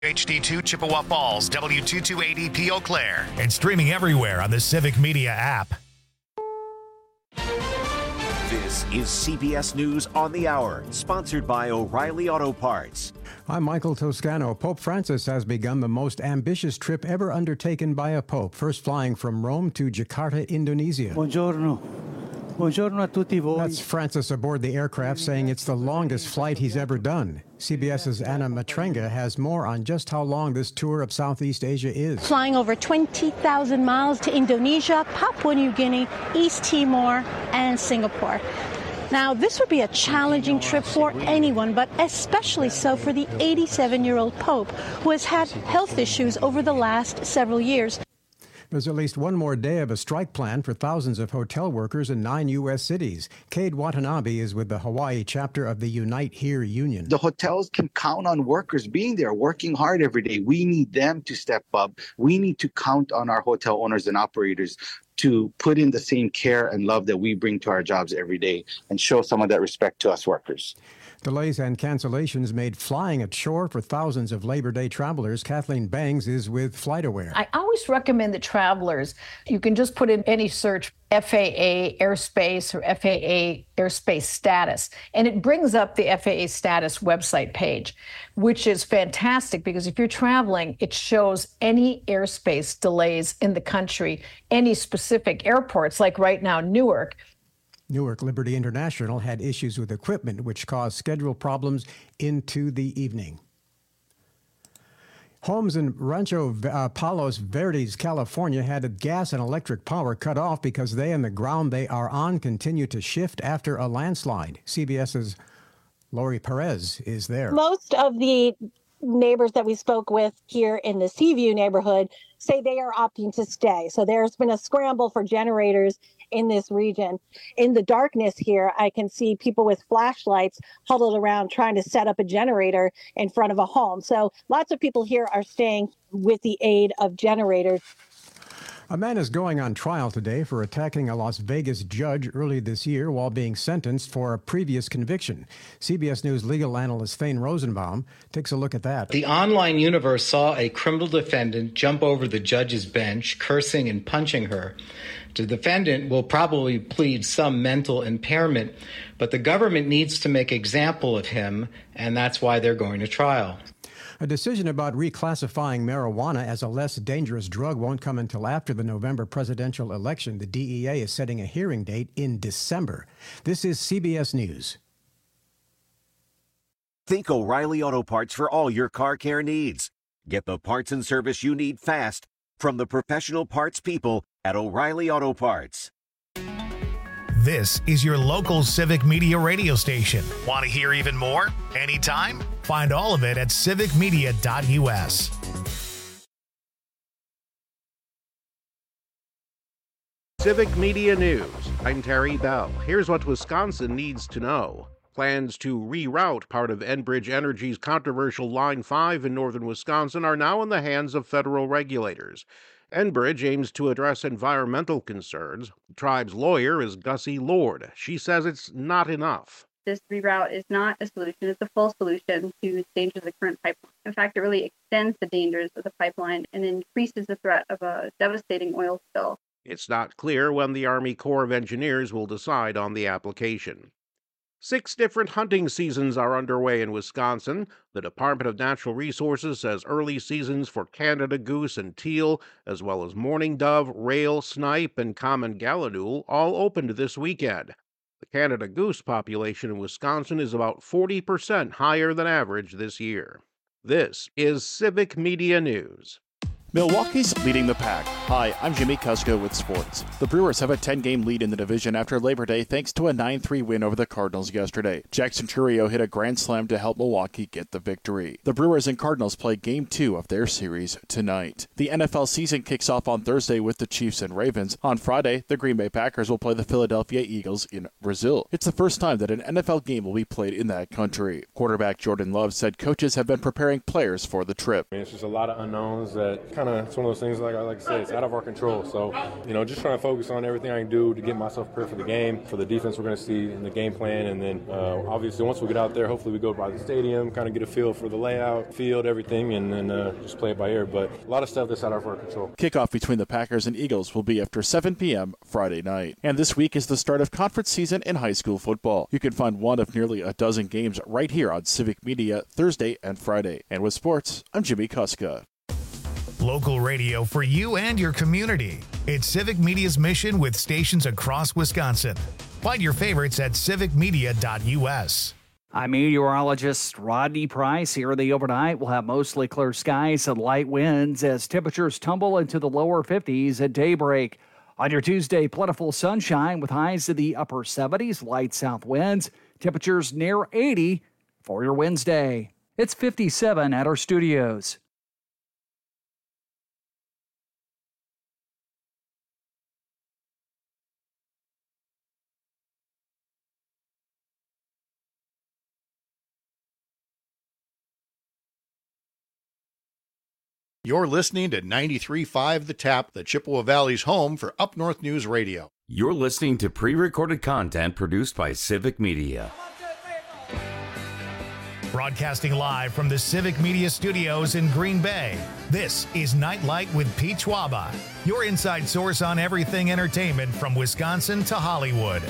HD2 Chippewa Falls, W228EP Eau Claire, and streaming everywhere on the Civic Media app. This is CBS News on the Hour, sponsored by O'Reilly Auto Parts. I'm Michael Toscano. Pope Francis has begun the most ambitious trip ever undertaken by a pope, first flying from Rome to Jakarta, Indonesia. Buongiorno. Buongiorno a tutti voi. That's Francis aboard the aircraft saying it's the longest flight he's ever done. CBS's Anna Matrenga has more on just how long this tour of Southeast Asia is. Flying over 20,000 miles to Indonesia, Papua New Guinea, East Timor, and Singapore. Now, this would be a challenging trip for anyone, but especially so for the 87-year-old Pope, who has had health issues over the last several years. There's at least one more day of a strike plan for thousands of hotel workers in 9 U.S. cities. Cade Watanabe is with the Hawaii chapter of the Unite Here union. The hotels can count on workers being there, working hard every day. We need them to step up. We need to count on our hotel owners and operators to put in the same care and love that we bring to our jobs every day and show some of that respect to us workers. Delays and cancellations made flying a chore for thousands of Labor Day travelers. Kathleen Bangs is with FlightAware. I always recommend that travelers, you can just put in any search, FAA airspace or FAA airspace status, and it brings up the FAA status website page, which is fantastic because if you're traveling, it shows any airspace delays in the country, any specific airports, like right now, Newark. Newark Liberty International had issues with equipment, which caused schedule problems into the evening. Homes in Rancho Palos Verdes, California, had gas and electric power cut off because they and the ground they are on continue to shift after a landslide. CBS's Lori Perez is there. Most of the neighbors that we spoke with here in the Seaview neighborhood say they are opting to stay. So there's been a scramble for generators in this region. In the darkness here, I can see people with flashlights huddled around trying to set up a generator in front of a home. So lots of people here are staying with the aid of generators. A man is going on trial today for attacking a Las Vegas judge early this year while being sentenced for a previous conviction. CBS News legal analyst Thane Rosenbaum takes a look at that. The online universe saw a criminal defendant jump over the judge's bench, cursing and punching her. The defendant will probably plead some mental impairment, but the government needs to make an example of him, and that's why they're going to trial. A decision about reclassifying marijuana as a less dangerous drug won't come until after the November presidential election. The DEA is setting a hearing date in December. This is CBS News. Think O'Reilly Auto Parts for all your car care needs. Get the parts and service you need fast from the professional parts people at O'Reilly Auto Parts. This is your local Civic Media radio station. Want to hear even more? Anytime? Find all of it at civicmedia.us. Civic Media News. I'm Terry Bell. Here's what Wisconsin needs to know. Plans to reroute part of Enbridge Energy's controversial Line 5 in northern Wisconsin are now in the hands of federal regulators. Enbridge aims to address environmental concerns. The tribe's lawyer is Gussie Lord. She says it's not enough. This reroute is not a solution. It's a full solution to the dangers of the current pipeline. In fact, it really extends the dangers of the pipeline and increases the threat of a devastating oil spill. It's not clear when the Army Corps of Engineers will decide on the application. 6 different hunting seasons are underway in Wisconsin. The Department of Natural Resources says early seasons for Canada goose and teal, as well as mourning dove, rail, snipe, and common gallinule, all opened this weekend. The Canada goose population in Wisconsin is about 40% higher than average this year. This is Civic Media News. Milwaukee's leading the pack. Hi, I'm Jimmy Kusko with sports. The Brewers have a 10-game lead in the division after Labor Day thanks to a 9-3 win over the Cardinals yesterday. Jackson Chourio hit a grand slam to help Milwaukee get the victory. The Brewers and Cardinals play Game 2 of their series tonight. The NFL season kicks off on Thursday with the Chiefs and Ravens. On Friday, the Green Bay Packers will play the Philadelphia Eagles in Brazil. It's the first time that an NFL game will be played in that country. Quarterback Jordan Love said coaches have been preparing players for the trip. It's just a lot of unknowns that it's one of those things, like I said, it's out of our control. So, just trying to focus on everything I can do to get myself prepared for the game, for the defense we're going to see in the game plan. And then, obviously, once we get out there, hopefully we go by the stadium, kind of get a feel for the layout, field, everything, and then just play it by ear. But a lot of stuff that's out of our control. Kickoff between the Packers and Eagles will be after 7 p.m. Friday night. And this week is the start of conference season in high school football. You can find one of nearly a dozen games right here on Civic Media Thursday and Friday. And with sports, I'm Jimmy Kuska. Local radio for you and your community. It's Civic Media's mission with stations across Wisconsin. Find your favorites at civicmedia.us. I'm meteorologist Rodney Price. Here in the overnight, we'll have mostly clear skies and light winds as temperatures tumble into the lower 50s at daybreak. On your Tuesday, plentiful sunshine with highs in the upper 70s, light south winds, temperatures near 80 for your Wednesday. It's 57 at our studios. You're listening to 93.5 The Tap, the Chippewa Valley's home for Up North News Radio. You're listening to pre-recorded content produced by Civic Media. Broadcasting live from the Civic Media Studios in Green Bay, this is Nightlight with Pete Schwaba, your inside source on everything entertainment from Wisconsin to Hollywood.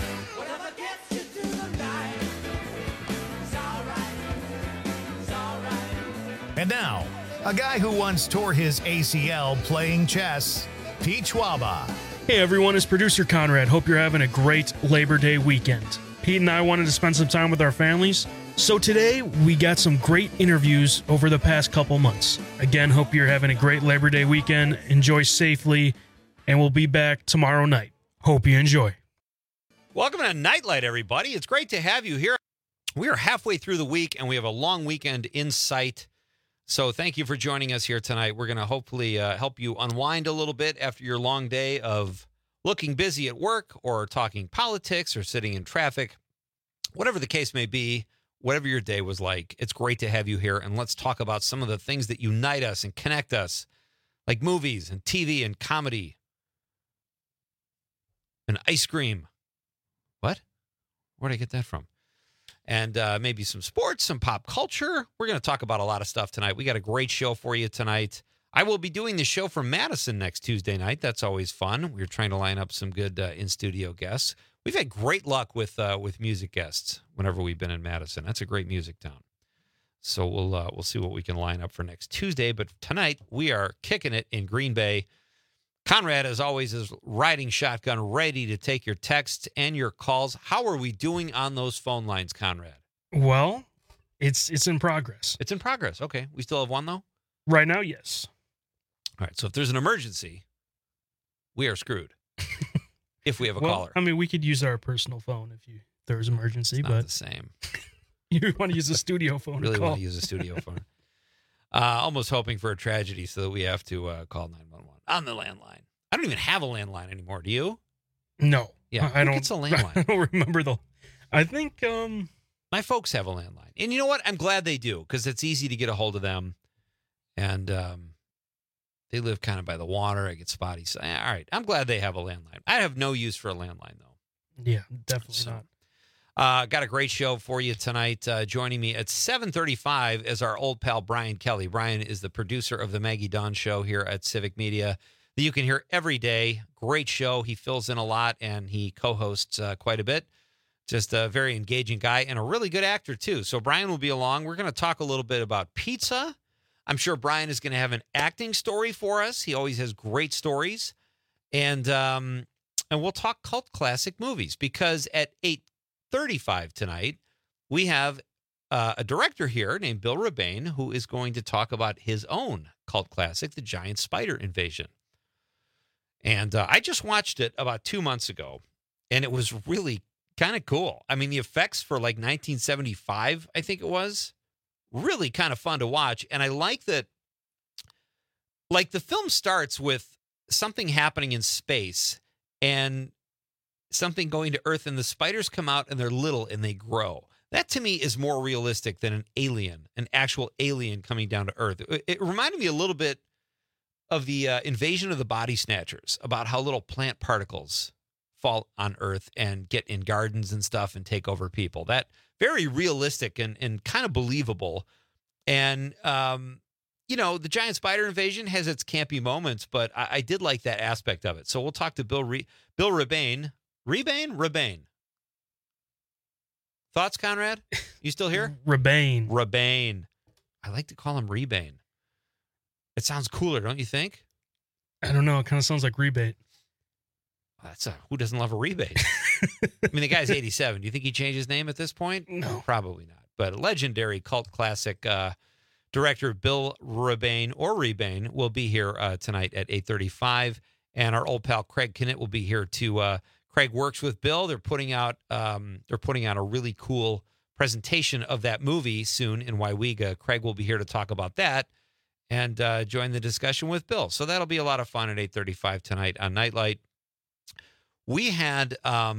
And now, a guy who once tore his ACL playing chess, Pete Schwaba. Hey everyone, it's producer Conrad. Hope you're having a great Labor Day weekend. Pete and I wanted to spend some time with our families, so today we got some great interviews over the past couple months. Again, hope you're having a great Labor Day weekend. Enjoy safely, and we'll be back tomorrow night. Hope you enjoy. Welcome to Nightlight, everybody. It's great to have you here. We are halfway through the week, and we have a long weekend in sight. So thank you for joining us here tonight. We're going to hopefully help you unwind a little bit after your long day of looking busy at work or talking politics or sitting in traffic. Whatever the case may be, whatever your day was like, it's great to have you here. And let's talk about some of the things that unite us and connect us, like movies and TV and comedy and ice cream. What? Where'd I get that from? And maybe some sports, some pop culture. We're going to talk about a lot of stuff tonight. We got a great show for you tonight. I will be doing the show from Madison next Tuesday night. That's always fun. We're trying to line up some good in-studio guests. We've had great luck with music guests whenever we've been in Madison. That's a great music town. So we'll see what we can line up for next Tuesday. But tonight, we are kicking it in Green Bay. Conrad, as always, is riding shotgun, ready to take your texts and your calls. How are we doing on those phone lines, Conrad? Well, it's in progress. It's in progress. Okay. We still have one, though? Right now, yes. All right. So if there's an emergency, we are screwed. If we have a caller. I mean, we could use our personal phone if there's an emergency, it's but not the same. You want to use a studio phone? Really want to use a studio phone. Almost hoping for a tragedy so that we have to call 911 on the landline. I don't even have a landline anymore. Do you? No. Yeah. I don't. It's a landline. I don't remember I think my folks have a landline, and you know what? I'm glad they do because it's easy to get a hold of them, and they live kind of by the water. I get spotty. So, all right. I'm glad they have a landline. I have no use for a landline though. Yeah, definitely not. Got a great show for you tonight. Joining me at 7:35 is our old pal, Brian Kelly. Brian is the producer of the Maggie Dawn Show here at Civic Media that you can hear every day. Great show. He fills in a lot, and he co-hosts quite a bit. Just a very engaging guy and a really good actor, too. So Brian will be along. We're going to talk a little bit about pizza. I'm sure Brian is going to have an acting story for us. He always has great stories. And we'll talk cult classic movies because at 8:35 tonight, we have a director here named Bill Rebane who is going to talk about his own cult classic, The Giant Spider Invasion. And I just watched it about 2 months ago, and it was really kind of cool. I mean, the effects for like 1975, I think it was, really kind of fun to watch. And I like that, like, the film starts with something happening in space and something going to Earth, and the spiders come out and they're little and they grow. That to me is more realistic than an actual alien coming down to Earth. It reminded me a little bit of the Invasion of the Body Snatchers, about how little plant particles fall on Earth and get in gardens and stuff and take over people. That very realistic and kind of believable. And, the giant spider invasion has its campy moments, but I did like that aspect of it. So we'll talk to Bill Rebane. Rebane. Thoughts, Conrad? You still here? Rebane. I like to call him Rebane. It sounds cooler, don't you think? I don't know. It kind of sounds like rebate. Who doesn't love a rebate? I mean, the guy's 87. Do you think he changed his name at this point? No. Probably not. But legendary cult classic director Bill Rebane will be here tonight at 8:35. And our old pal Craig Knitt will be here too. Craig works with Bill. They're putting out a really cool presentation of that movie soon in Waiwega. Craig will be here to talk about that and join the discussion with Bill. So that'll be a lot of fun at 8:35 tonight on Nightlight. We had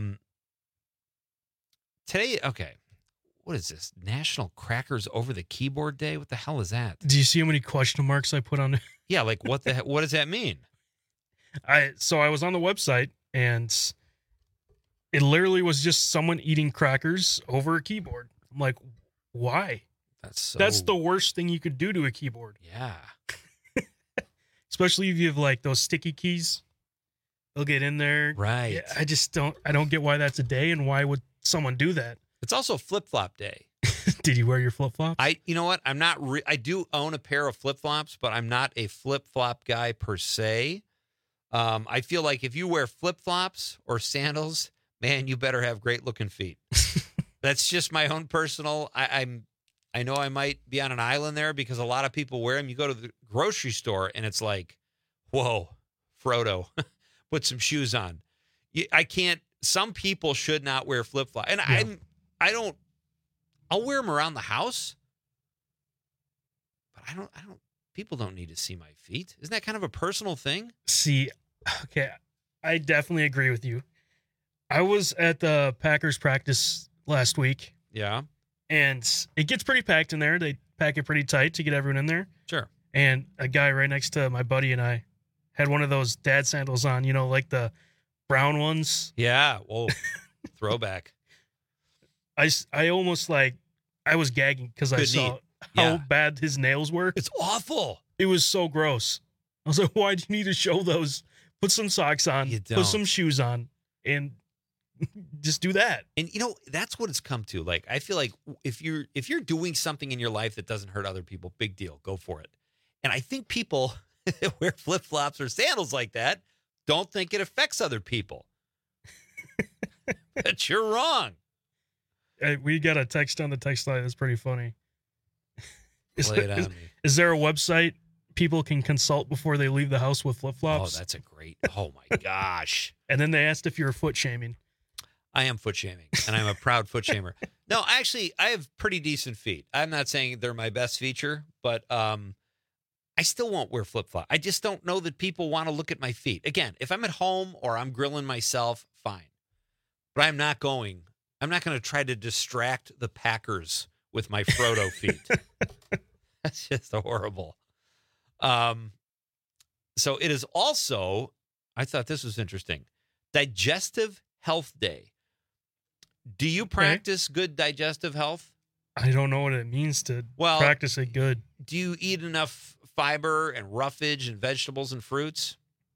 today. Okay, what is this? National Crackers Over the Keyboard Day? What the hell is that? Do you see how many question marks I put on it? Yeah, like what does that mean? So I was on the website and it literally was just someone eating crackers over a keyboard. I'm like, why? That's the worst thing you could do to a keyboard. Yeah. Especially if you have like those sticky keys. They'll get in there. Right. Yeah, I don't get why that's a day and why would someone do that? It's also flip-flop day. Did you wear your flip-flops? You know what? I'm not I do own a pair of flip-flops, but I'm not a flip-flop guy per se. I feel like if you wear flip-flops or sandals, man, you better have great-looking feet. That's just my own personal. I know I might be on an island there because a lot of people wear them. You go to the grocery store and it's like, whoa, Frodo, put some shoes on. I can't. Some people should not wear flip-flops, and yeah. I'll wear them around the house, but I don't. People don't need to see my feet. Isn't that kind of a personal thing? See, okay, I definitely agree with you. I was at the Packers practice last week. Yeah. And it gets pretty packed in there. They pack it pretty tight to get everyone in there. Sure. And a guy right next to my buddy and I had one of those dad sandals on, like the brown ones. Yeah. Whoa. Throwback. I almost I was gagging because I saw how bad his nails were. It's awful. It was so gross. I was like, why do you need to show those? Put some socks on, put some shoes on, and just do that. And that's what it's come to. Like, I feel like if you're doing something in your life that doesn't hurt other people, big deal. Go for it. And I think people that wear flip-flops or sandals like that don't think it affects other people. But you're wrong. We got a text on the text line that's pretty funny. Lay it on me. Is there a website people can consult before they leave the house with flip-flops? Oh, that's a great. Oh my gosh. And then they asked if you were foot shaming. I am foot shaming, and I'm a proud foot shamer. No, actually, I have pretty decent feet. I'm not saying they're my best feature, but I still won't wear flip-flop. I just don't know that people want to look at my feet. Again, if I'm at home or I'm grilling myself, fine. But I'm not going to try to distract the Packers with my Frodo feet. That's just horrible. So it is also, I thought this was interesting, Digestive Health Day. Do you practice good digestive health? I don't know what it means to practice it good. Do you eat enough fiber and roughage and vegetables and fruits?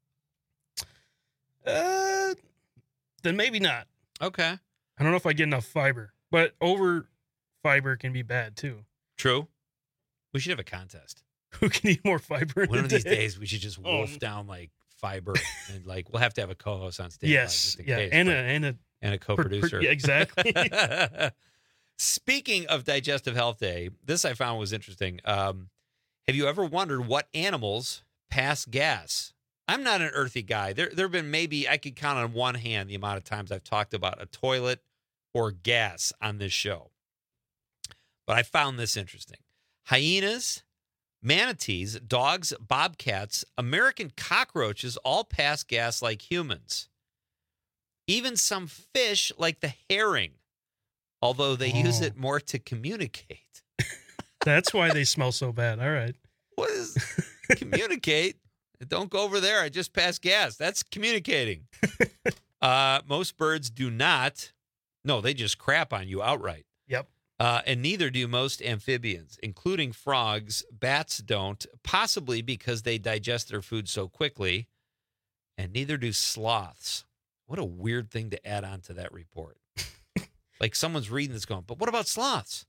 Then maybe not. Okay. I don't know if I get enough fiber, but over fiber can be bad too. True. We should have a contest. Who can eat more fiber? One of these days, we should just wolf down fiber, and we'll have to have a co-host on stage. Yes, and a co-producer. Yeah, exactly. Speaking of Digestive Health Day, this I found was interesting. Have you ever wondered what animals pass gas? I'm not an earthy guy. There have been maybe I could count on one hand the amount of times I've talked about a toilet or gas on this show. But I found this interesting. Hyenas, manatees, dogs, bobcats, American cockroaches all pass gas like humans. Even some fish like the herring, although they use it more to communicate. That's why they smell so bad. All right. What is communicate? Don't go over there. I just passed gas. That's communicating. Most birds do not. No, they just crap on you outright. Yep. And neither do most amphibians, including frogs. Bats don't, possibly because they digest their food so quickly. And neither do sloths. What a weird thing to add on to that report. Like someone's reading this going, but what about sloths?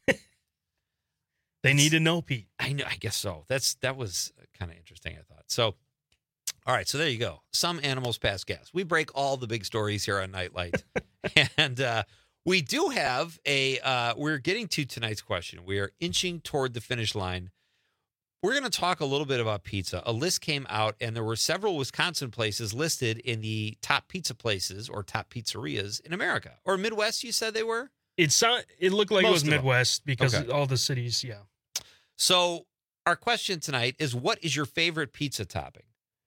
They need to know, Pete. I know. I guess so. That was kind of interesting, I thought. So, all right. So there you go. Some animals pass gas. We break all the big stories here on Nightlight. And we do have we're getting to tonight's question. We are inching toward the finish line. We're going to talk a little bit about pizza. A list came out, and there were several Wisconsin places listed in the top pizza places or top pizzerias in America. Or Midwest, you said they were? It looked like Most it was of them. Midwest because Okay. all the cities, yeah. So our question tonight is, what is your favorite pizza topping?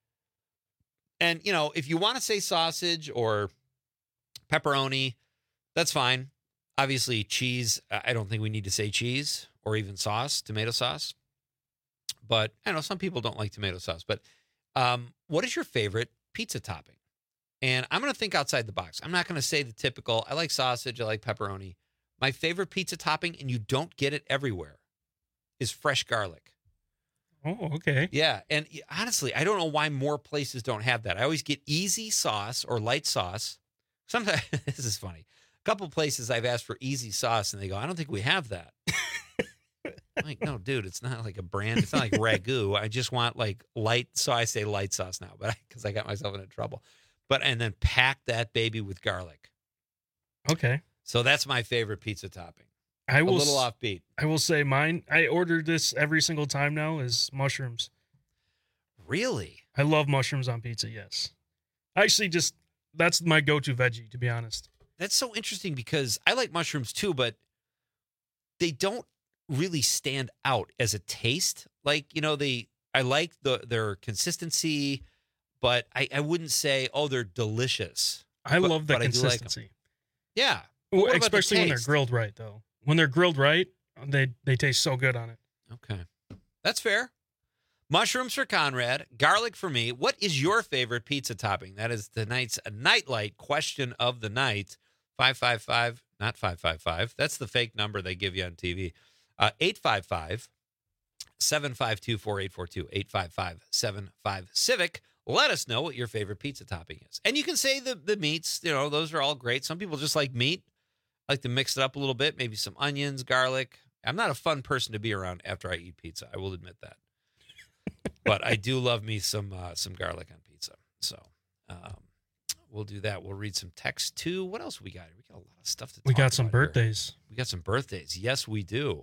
And, you know, if you want to say sausage or pepperoni, that's fine. Obviously, cheese, I don't think we need to say cheese or even sauce, tomato sauce. But I know some people don't like tomato sauce. But what is your favorite pizza topping? And I'm going to think outside the box. I'm not going to say the typical, I like sausage, I like pepperoni. My favorite pizza topping, and you don't get it everywhere, is fresh garlic. Oh, okay. Yeah. And honestly, I don't know why more places don't have that. I always get easy sauce or light sauce. Sometimes, this is funny. A couple places I've asked for easy sauce, and they go, I don't think we have that. I'm like, no, dude, it's not like a brand. It's not like Ragu. I just want like light. So I say light sauce now, but because I got myself into trouble. And then pack that baby with garlic. Okay. So that's my favorite pizza topping. A little offbeat. I will say mine, I order this every single time now, is mushrooms. Really? I love mushrooms on pizza, yes. Actually, that's my go-to veggie, to be honest. That's so interesting because I like mushrooms too, but they don't really stand out as a taste. Like, you know, I like their consistency, but I wouldn't say, oh, they're delicious. I love the but consistency. I do like them. Yeah. Well, What about the especially when they're taste? grilled right, though. When they're grilled right, they taste so good on it. Okay. That's fair. Mushrooms for Conrad, garlic for me. What is your favorite pizza topping? That is tonight's Nightlight question of the night. 555, not 555. That's the fake number they give you on TV. 855-752-4842. 855-75-CIVIC. Let us know what your favorite pizza topping is. And you can say the meats, you know, those are all great. Some people just like meat. I like to mix it up a little bit, maybe some onions, garlic. I'm not a fun person to be around after I eat pizza. I will admit that. But I do love me some garlic on pizza. So we'll do that. We'll read some text too. What else we got? We got a lot of stuff to talk about. We got some here. birthdays. We got some birthdays. Yes, we do.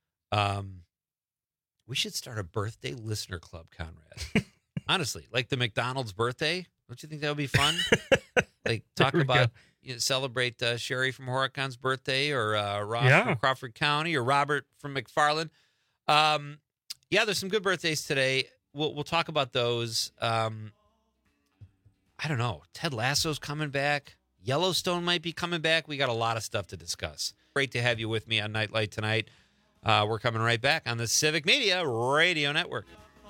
We should start a birthday listener club, Conrad. Honestly, like the McDonald's birthday. Don't you think that would be fun? Like talk about, celebrate Sherry from Horacon's birthday, or Ross from Crawford County, or Robert from McFarland. Yeah, there's some good birthdays today. We'll talk about those. I don't know. Ted Lasso's coming back. Yellowstone might be coming back. We got a lot of stuff to discuss. Great to have you with me on Nightlight tonight. We're coming right back on the Civic Media Radio Network.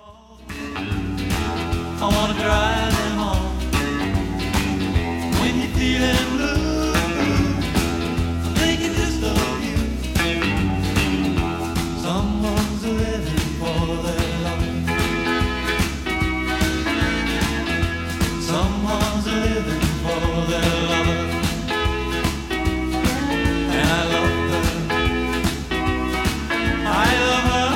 I wanna drive them home. When you're feeling blue, I'm thinking just of you. Someone's living for their love. Someone's living for their love. And I love her. I love her.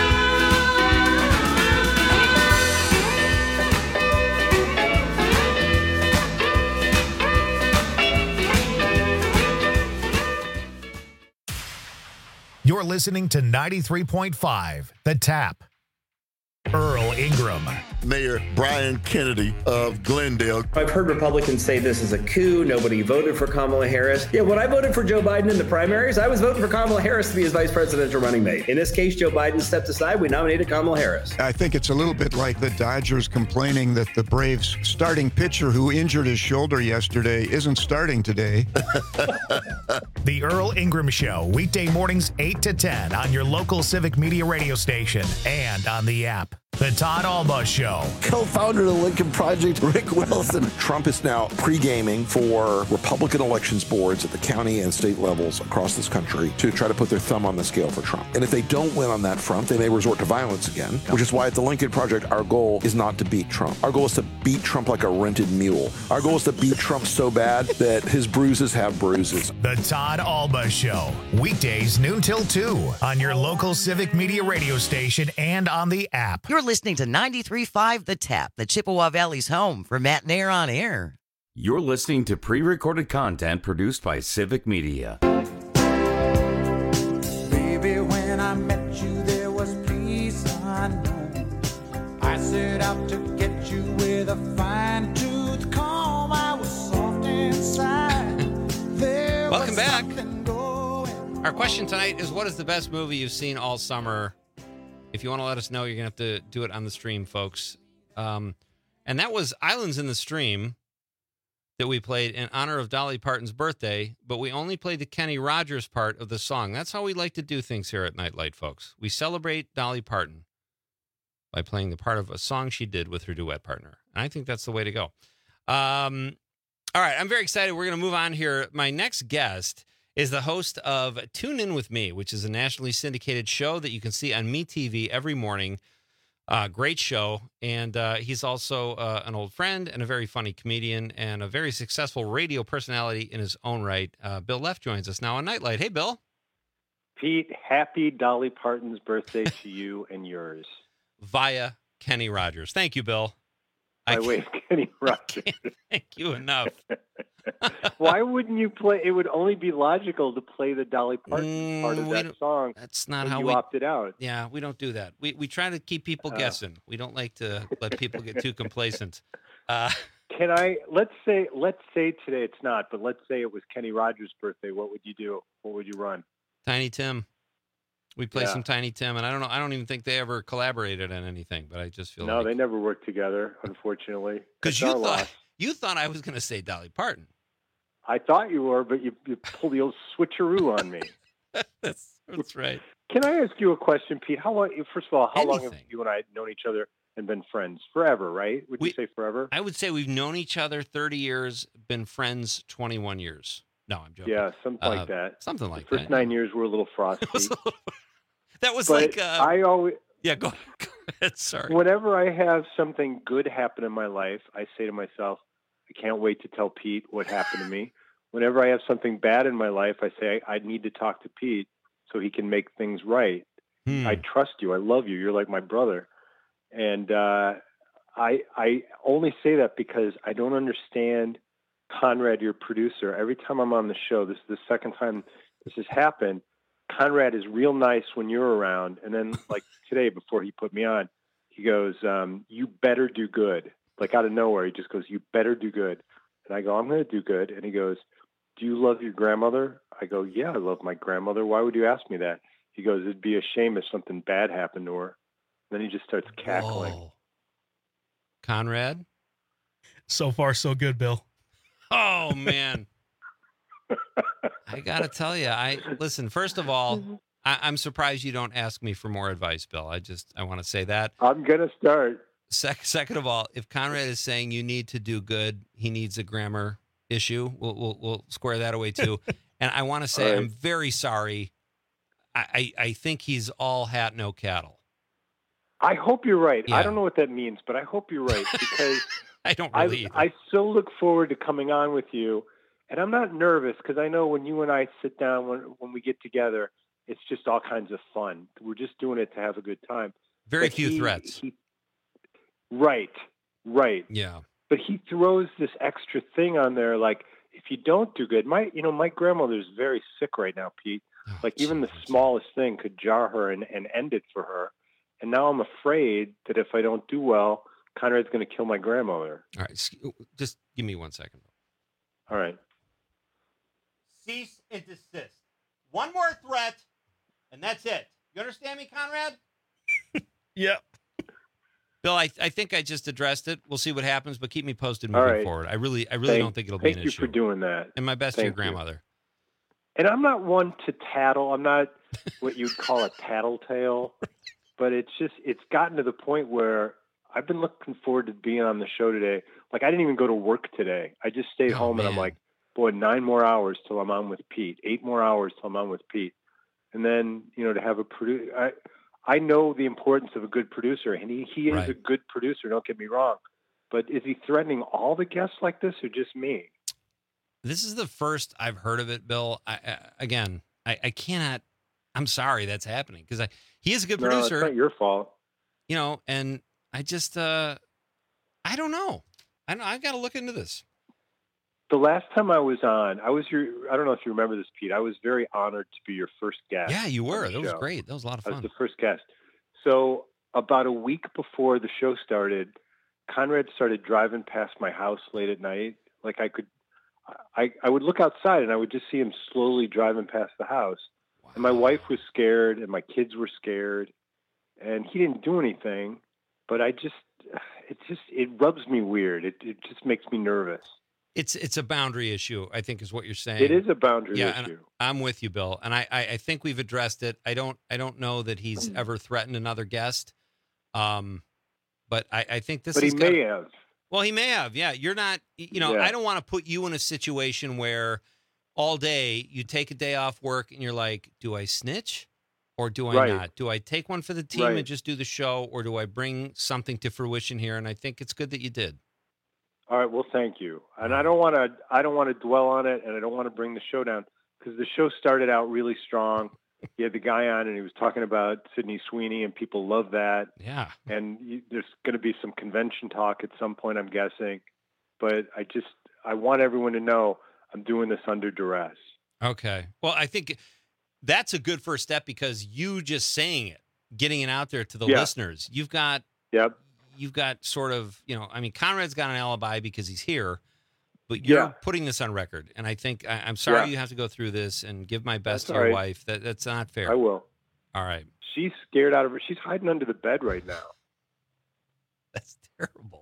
You're listening to 93.5 The Tap. Earl Ingram. Mayor Brian Kennedy of Glendale. I've heard Republicans say this is a coup. Nobody voted for Kamala Harris. Yeah, when I voted for Joe Biden in the primaries, I was voting for Kamala Harris to be his vice presidential running mate. In this case, Joe Biden stepped aside. We nominated Kamala Harris. I think it's a little bit like the Dodgers complaining that the Braves starting pitcher who injured his shoulder yesterday isn't starting today. The Earl Ingram Show, weekday mornings 8 to 10 on your local Civic Media radio station and on the app. The Todd Alba Show. Co-founder of the Lincoln Project, Rick Wilson. Trump is now pre-gaming for Republican elections boards at the county and state levels across this country to try to put their thumb on the scale for Trump. And if they don't win on that front, they may resort to violence again, which is why at the Lincoln Project, our goal is not to beat Trump. Our goal is to beat Trump like a rented mule. Our goal is to beat Trump so bad that his bruises have bruises. The Todd Alba Show. Weekdays noon till 2 on your local Civic Media radio station and on the app. You're listening to 93.5 The Tap, the Chippewa Valley's home for Matt Nair on air. You're listening to pre-recorded content produced by Civic Media. Baby, when I met you, there was peace unknown. I set out to get you with a fine-tooth comb. I was soft inside. Welcome back. Our question tonight is, what is the best movie you've seen all summer? If you want to let us know, you're going to have to do it on the stream, folks. And that was Islands in the Stream that we played in honor of Dolly Parton's birthday, but we only played the Kenny Rogers part of the song. That's how we like to do things here at Nightlight, folks. We celebrate Dolly Parton by playing the part of a song she did with her duet partner. And I think that's the way to go. All right, I'm very excited. We're going to move on here. My next guest is the host of Tune In With Me, which is a nationally syndicated show that you can see on MeTV every morning. Great show. And he's also an old friend and a very funny comedian and a very successful radio personality in his own right. Bill Leff joins us now on Nightlight. Hey, Bill. Pete, happy Dolly Parton's birthday to you and yours. Via Kenny Rogers. Thank you, Bill. By way of Kenny Rogers. Thank you enough. Why wouldn't you play? It would only be logical to play the Dolly Parton part of that song. That's not how we opted out. Yeah, we don't do that. We try to keep people guessing. We don't like to let people get too complacent. Can I? Let's say today it's not, but let's say it was Kenny Rogers' birthday. What would you do? What would you run? Tiny Tim. We play some Tiny Tim, and I don't know. I don't even think they ever collaborated on anything. But I just feel no, they never worked together, unfortunately. Because you thought I was going to say Dolly Parton. I thought you were, but you pulled the old switcheroo on me. That's right. Can I ask you a question, Pete? How long? First of all, how long have you and I known each other and been friends? Forever, right? Would you say forever? I would say we've known each other 30 years, been friends 21 years. No, I'm joking. Yeah, something like that. Something like the first 9 years were a little frosty. That was but like I always. Yeah, go ahead. Sorry. Whenever I have something good happen in my life, I say to myself, I can't wait to tell Pete what happened to me. Whenever I have something bad in my life, I say I need to talk to Pete so he can make things right. I trust you. I love you. You're like my brother. And I only say that because I don't understand Conrad, your producer. Every time I'm on the show, this is the second time this has happened. Conrad is real nice when you're around. And then like today, before he put me on, he goes, you better do good. Like out of nowhere, he just goes, you better do good. And I go, I'm going to do good. And he goes, do you love your grandmother? I go, yeah, I love my grandmother. Why would you ask me that? He goes, it'd be a shame if something bad happened to her. Then he just starts cackling. Whoa. Conrad? So far, so good, Bill. Oh, man. I got to tell you, listen, first of all, I'm surprised you don't ask me for more advice, Bill. I want to say that. I'm going to start. Second of all, if Conrad is saying you need to do good, he needs a grammar issue. We'll square that away too. And I want to say I'm very sorry. I think he's all hat, no cattle. I hope you're right. Yeah. I don't know what that means, but I hope you're right because I don't really either. I still look forward to coming on with you. And I'm not nervous because I know when you and I sit down, when we get together, it's just all kinds of fun. We're just doing it to have a good time. Very few threats. Right. Yeah. But he throws this extra thing on there, like if you don't do good, my grandmother's very sick right now, Pete. Even the smallest thing could jar her and end it for her. And now I'm afraid that if I don't do well, Conrad's going to kill my grandmother. All right, just give me 1 second. All right. Cease and desist. One more threat, and that's it. You understand me, Conrad? Yep. Bill, I think I just addressed it. We'll see what happens, but keep me posted moving forward. I really don't think it'll be an issue. Thank you for doing that. And my best to your grandmother. And I'm not one to tattle. I'm not what you'd call a tattletale. but it's gotten to the point where I've been looking forward to being on the show today. Like, I didn't even go to work today. I just stayed home, and I'm like, boy, 9 more hours till I'm on with Pete, 8 more hours till I'm on with Pete. And then, to have a producer, I know the importance of a good producer, and he is a good producer, don't get me wrong. But is he threatening all the guests like this, or just me? This is the first I've heard of it, Bill. I cannot, I'm sorry that's happening, because he is a good producer. No, it's not your fault. And I just, I don't know. I've got to look into this. The last time I was on, I don't know if you remember this, Pete. I was very honored to be your first guest. Yeah, you were. That was great. That was a lot of fun. I was the first guest. So about a week before the show started, Conrad started driving past my house late at night. Like, I would look outside and I would just see him slowly driving past the house. Wow. And my wife was scared and my kids were scared, and he didn't do anything, but it rubs me weird. It just makes me nervous. It's a boundary issue, I think, is what you're saying. It is a boundary issue. And I'm with you, Bill. And I think we've addressed it. I don't know that he's ever threatened another guest. But I think this is. But he may have. Well, he may have. Yeah. You're not, I don't want to put you in a situation where all day you take a day off work and you're like, do I snitch or do I not? Do I take one for the team and just do the show, or do I bring something to fruition here? And I think it's good that you did. All right. Well, thank you. And I don't want to dwell on it, and I don't want to bring the show down, because the show started out really strong. You had the guy on, and he was talking about Sydney Sweeney, and people love that. Yeah. And there's going to be some convention talk at some point, I'm guessing. But I want everyone to know I'm doing this under duress. Okay. Well, I think that's a good first step, because you just saying it, getting it out there to the listeners, you've got sort of, Conrad's got an alibi because he's here, but you're putting this on record. And I think I'm sorry you have to go through this, and give my best to your wife. That's not fair. I will. All right. She's scared out of her. She's hiding under the bed right now. That's terrible.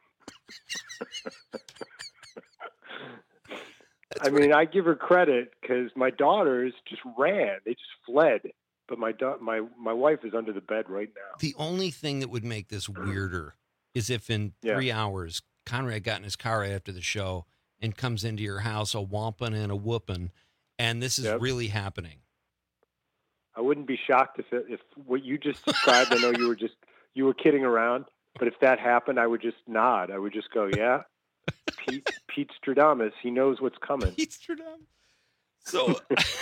I give her credit, because my daughters just ran. They just fled. But my wife is under the bed right now. The only thing that would make this weirder is if in 3 hours Conrad got in his car right after the show and comes into your house a whomping and a whooping, and this is really happening. I wouldn't be shocked if what you just described. I know you were kidding around, but if that happened, I would just nod. I would just go, yeah. Pete Stradamus, he knows what's coming. Pete Stradamus. So.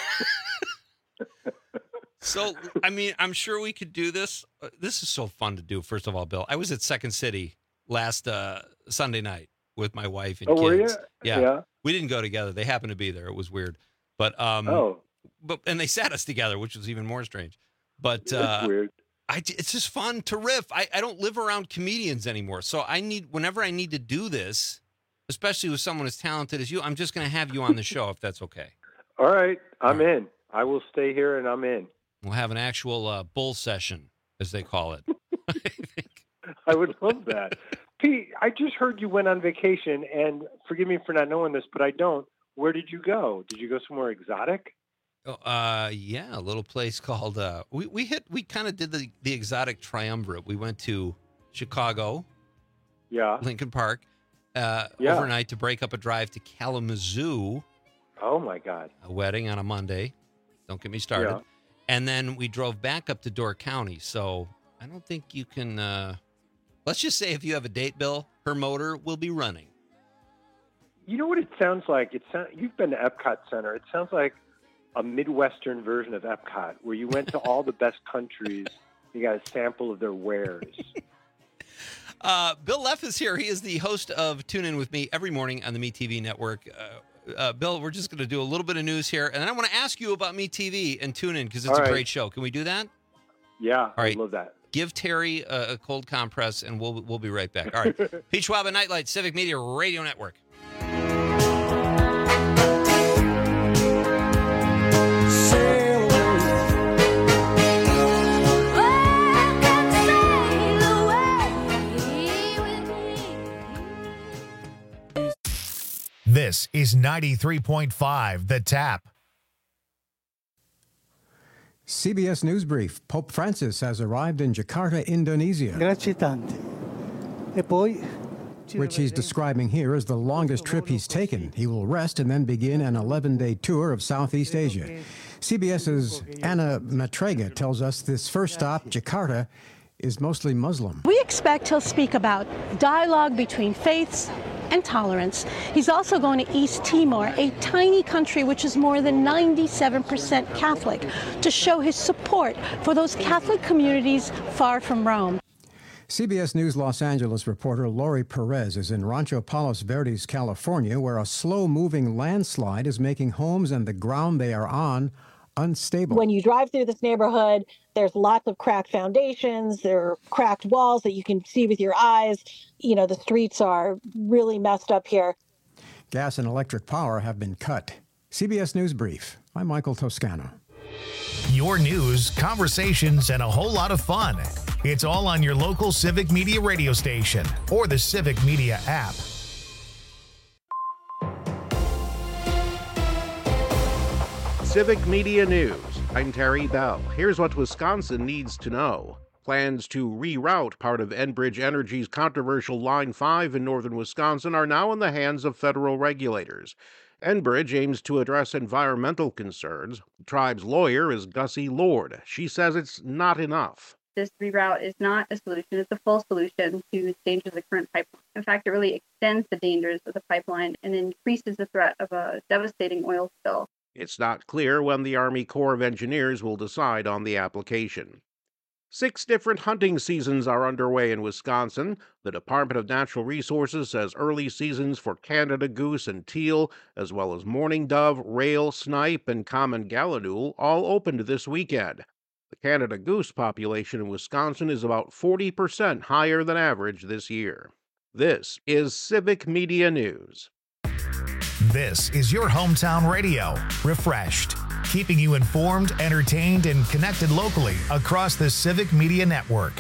So, I'm sure we could do this. This is so fun to do. First of all, Bill, I was at Second City last Sunday night with my wife and kids. Were you? Yeah. We didn't go together. They happened to be there. It was weird. But and they sat us together, which was even more strange. But that's weird. It's just fun to riff. I don't live around comedians anymore. So whenever I need to do this, especially with someone as talented as you, I'm just going to have you on the show if that's okay. All right. I'm in. I will stay here, and I'm in. We'll have an actual bull session, as they call it. I would love that. Pete, I just heard you went on vacation, and forgive me for not knowing this, but I don't. Where did you go? Did you go somewhere exotic? Yeah, a little place called. We kind of did the exotic triumvirate. We went to Chicago, Lincoln Park, overnight to break up a drive to Kalamazoo. Oh my God! A wedding on a Monday. Don't get me started. Yeah. And then we drove back up to Door County. So I don't think you can. Let's just say if you have a date, Bill, her motor will be running. You know what it sounds like? You've been to Epcot Center. It sounds like a Midwestern version of Epcot, where you went to all the best countries. You got a sample of their wares. Bill Leff is here. He is the host of Tune In With Me every morning on the MeTV network. Bill, we're just going to do a little bit of news here, and then I want to ask you about MeTV and Tune In, because it's a great show. Can we do that? Yeah, all right. I love that. Give Terry a cold compress, and we'll be right back. All right. Pete Schwab, Nightlight, Civic Media Radio Network. This is 93.5 The Tap. CBS News Brief. Pope Francis has arrived in Jakarta, Indonesia. Grazie tante. E poi, which he's describing here as the longest trip he's taken. He will rest and then begin an 11-day tour of Southeast Asia. CBS's Anna Matrega tells us this first stop, Jakarta, is mostly Muslim. We expect he'll speak about dialogue between faiths and tolerance. He's also going to East Timor, a tiny country which is more than 97% Catholic, to show his support for those Catholic communities far from Rome. CBS News Los Angeles reporter Lori Perez is in Rancho Palos Verdes, California, where a slow-moving landslide is making homes and the ground they are on unstable. When you drive through this neighborhood, there's lots of cracked foundations, there are cracked walls that you can see with your eyes. You know, the streets are really messed up here. Gas and electric power have been cut. CBS News Brief. I'm Michael Toscano. Your news, conversations, and a whole lot of fun. It's all on your local Civic Media radio station or the Civic Media app. Civic Media News. I'm Terry Bell. Here's what Wisconsin needs to know. Plans to reroute part of Enbridge Energy's controversial Line 5 in northern Wisconsin are now in the hands of federal regulators. Enbridge aims to address environmental concerns. The tribe's lawyer is Gussie Lord. She says it's not enough. This reroute is not a solution. It's a full solution to the dangers of the current pipeline. In fact, it really extends the dangers of the pipeline and increases the threat of a devastating oil spill. It's not clear when the Army Corps of Engineers will decide on the application. 6 different hunting seasons are underway in Wisconsin. The Department of Natural Resources says early seasons for Canada goose and teal, as well as mourning dove, rail, snipe, and common gallinule, all opened this weekend. The Canada goose population in Wisconsin is about 40% higher than average this year. This is Civic Media News. This is your hometown radio, refreshed, keeping you informed, entertained, and connected locally across the Civic Media Network.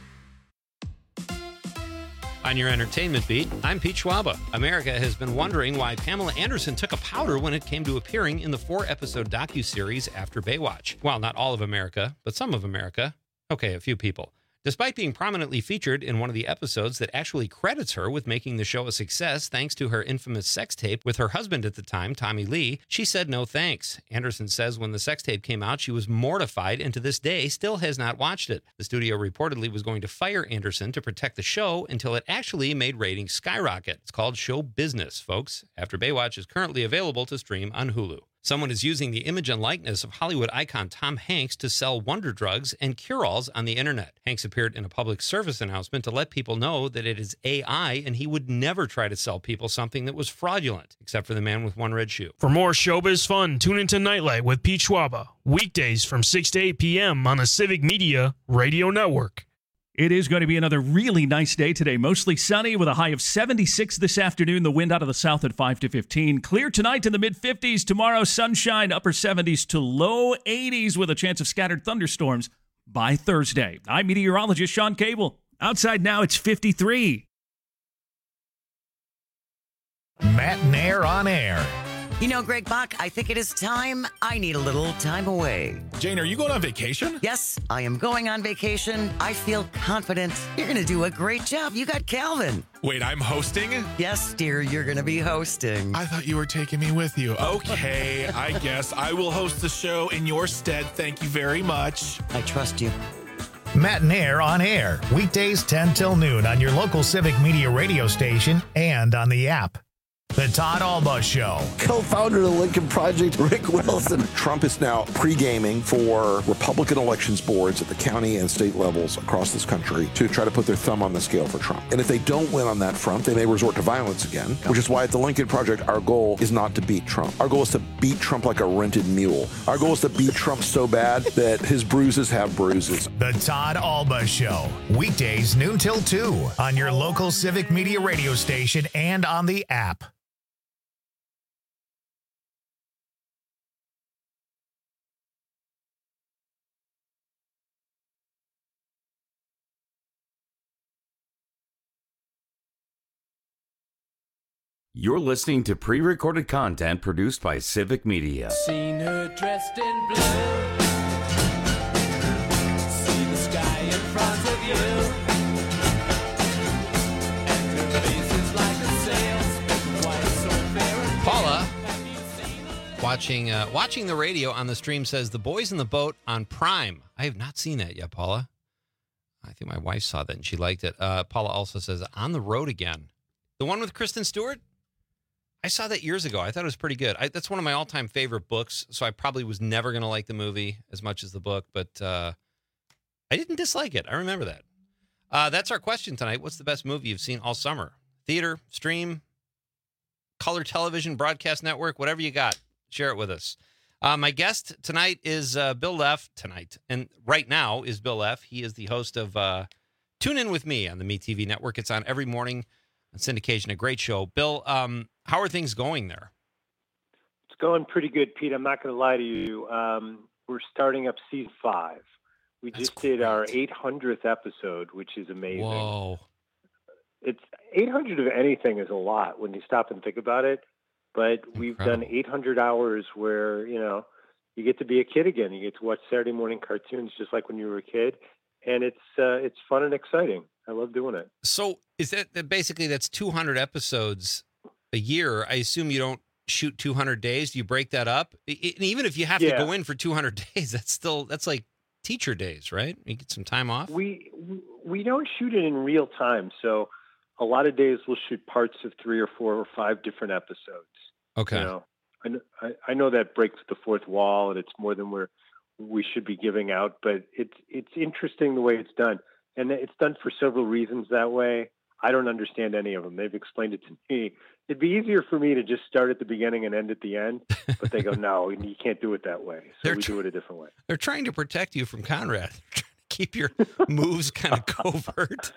On your entertainment beat, I'm Pete Schwaba. America has been wondering why Pamela Anderson took a powder when it came to appearing in the 4-episode docuseries After Baywatch. Well, not all of America, but some of America. Okay, a few people. Despite being prominently featured in one of the episodes that actually credits her with making the show a success thanks to her infamous sex tape with her husband at the time, Tommy Lee, she said no thanks. Anderson says when the sex tape came out, she was mortified and to this day still has not watched it. The studio reportedly was going to fire Anderson to protect the show until it actually made ratings skyrocket. It's called show business, folks. After Baywatch is currently available to stream on Hulu. Someone is using the image and likeness of Hollywood icon Tom Hanks to sell wonder drugs and cure-alls on the internet. Hanks appeared in a public service announcement to let people know that it is AI and he would never try to sell people something that was fraudulent, except for the man with one red shoe. For more showbiz fun, tune into Nightlight with Pete Schwaba, weekdays from 6 to 8 p.m. on the Civic Media Radio Network. It is going to be another really nice day today. Mostly sunny with a high of 76 this afternoon. The wind out of the south at 5 to 15. Clear tonight in the mid-50s. Tomorrow, sunshine, upper 70s to low 80s with a chance of scattered thunderstorms by Thursday. I'm meteorologist Sean Cable. Outside now, it's 53. Matt Nair on air. You know, Greg Bach, I think it is time. I need a little time away. Jane, are you going on vacation? Yes, I am going on vacation. I feel confident. You're going to do a great job. You got Calvin. Wait, I'm hosting? Yes, dear, you're going to be hosting. I thought you were taking me with you. Okay, I guess I will host the show in your stead. Thank you very much. I trust you. Matt Nair on air, weekdays 10 till noon on your local Civic Media radio station and on the app. The Todd Alba Show. Co-founder of the Lincoln Project, Rick Wilson. Trump is now pre-gaming for Republican elections boards at the county and state levels across this country to try to put their thumb on the scale for Trump. And if they don't win on that front, they may resort to violence again, which is why at the Lincoln Project, our goal is not to beat Trump. Our goal is to beat Trump like a rented mule. Our goal is to beat Trump so bad that his bruises have bruises. The Todd Alba Show. Weekdays noon till 2 on your local Civic Media radio station and on the app. You're listening to pre-recorded content produced by Civic Media. Seen her dressed in blue, Watching the radio on the stream says The Boys in the Boat on Prime. I have not seen that yet, Paula. I think my wife saw that and she liked it. Paula also says On the Road Again. The one with Kristen Stewart? I saw that years ago. I thought it was pretty good. That's one of my all-time favorite books, so I probably was never going to like the movie as much as the book, but I didn't dislike it. I remember that. That's our question tonight. What's the best movie you've seen all summer? Theater, stream, color television, broadcast network, whatever you got. Share it with us. My guest tonight is Bill Leff. And right now is Bill Leff. He is the host of Tune In With Me on the MeTV network. It's on every morning on syndication. A great show. Bill, how are things going there? It's going pretty good, Pete. I'm not going to lie to you. We're starting up season 5. We just did our 800th episode, which is amazing. Whoa. It's 800 of anything is a lot when you stop and think about it. But we've done 800 hours where, you get to be a kid again. You get to watch Saturday morning cartoons just like when you were a kid. And it's fun and exciting. I love doing it. So is that basically that's 200 episodes a year? I assume you don't shoot 200 days. Do you break that up? And even if you have to go in for 200 days, that's like teacher days, right? You get some time off. We don't shoot it in real time. So a lot of days we'll shoot parts of 3 or 4 or 5 different episodes. Okay. I know that breaks the fourth wall and it's more than we should be giving out, but it's interesting the way it's done. And it's done for several reasons that way. I don't understand any of them. They've explained it to me. It'd be easier for me to just start at the beginning and end at the end, but they go, no, you can't do it that way. So we do it a different way. They're trying to protect you from Conrad. They're trying to keep your moves kind of covert.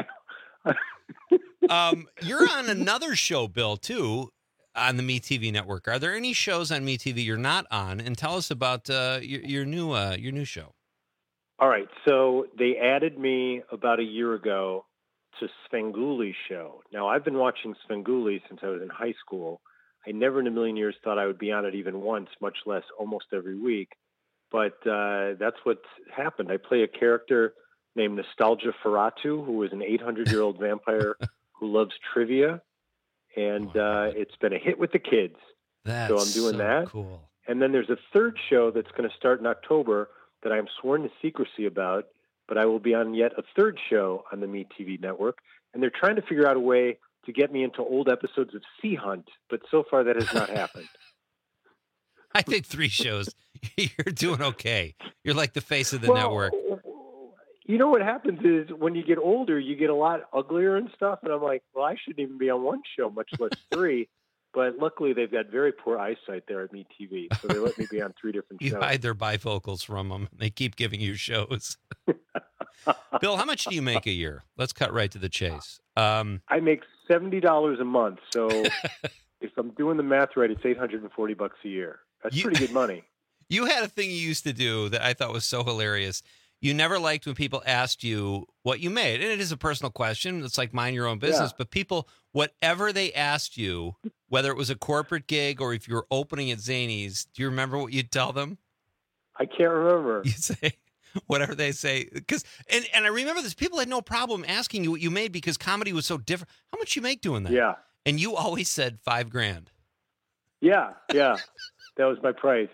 You're on another show, Bill, too, on the MeTV network. Are there any shows on MeTV you're not on? And tell us about your new show. All right. So they added me about a year ago to Svenguli's show. Now, I've been watching Svengoolie since I was in high school. I never in a million years thought I would be on it even once, much less almost every week. But that's what's happened. I play a character named Nostalgia Ferratu, who is an 800-year-old vampire who loves trivia. And it's been a hit with the kids. So I'm doing that. Cool. And then there's a third show that's going to start in October that I'm sworn to secrecy about, but I will be on yet a third show on the MeTV network. And they're trying to figure out a way to get me into old episodes of Sea Hunt, but so far that has not happened. I think 3 shows. You're doing okay. You're like the face of the network. You know what happens is when you get older, you get a lot uglier and stuff. And I'm like, well, I shouldn't even be on one show, much less 3. But luckily, they've got very poor eyesight there at MeTV, so they let me be on 3 different shows. You hide their bifocals from them. They keep giving you shows. Bill, how much do you make a year? Let's cut right to the chase. I make $70 a month. So if I'm doing the math right, it's $840 a year. That's pretty good money. You had a thing you used to do that I thought was so hilarious. You never liked when people asked you what you made. And it is a personal question. It's like mind your own business. Yeah. But people, whatever they asked you, whether it was a corporate gig or if you were opening at Zanies, do you remember what you'd tell them? I can't remember. You'd say whatever they say. And I remember this. People had no problem asking you what you made because comedy was so different. How much you make doing that? Yeah. And you always said $5,000. Yeah. That was my price.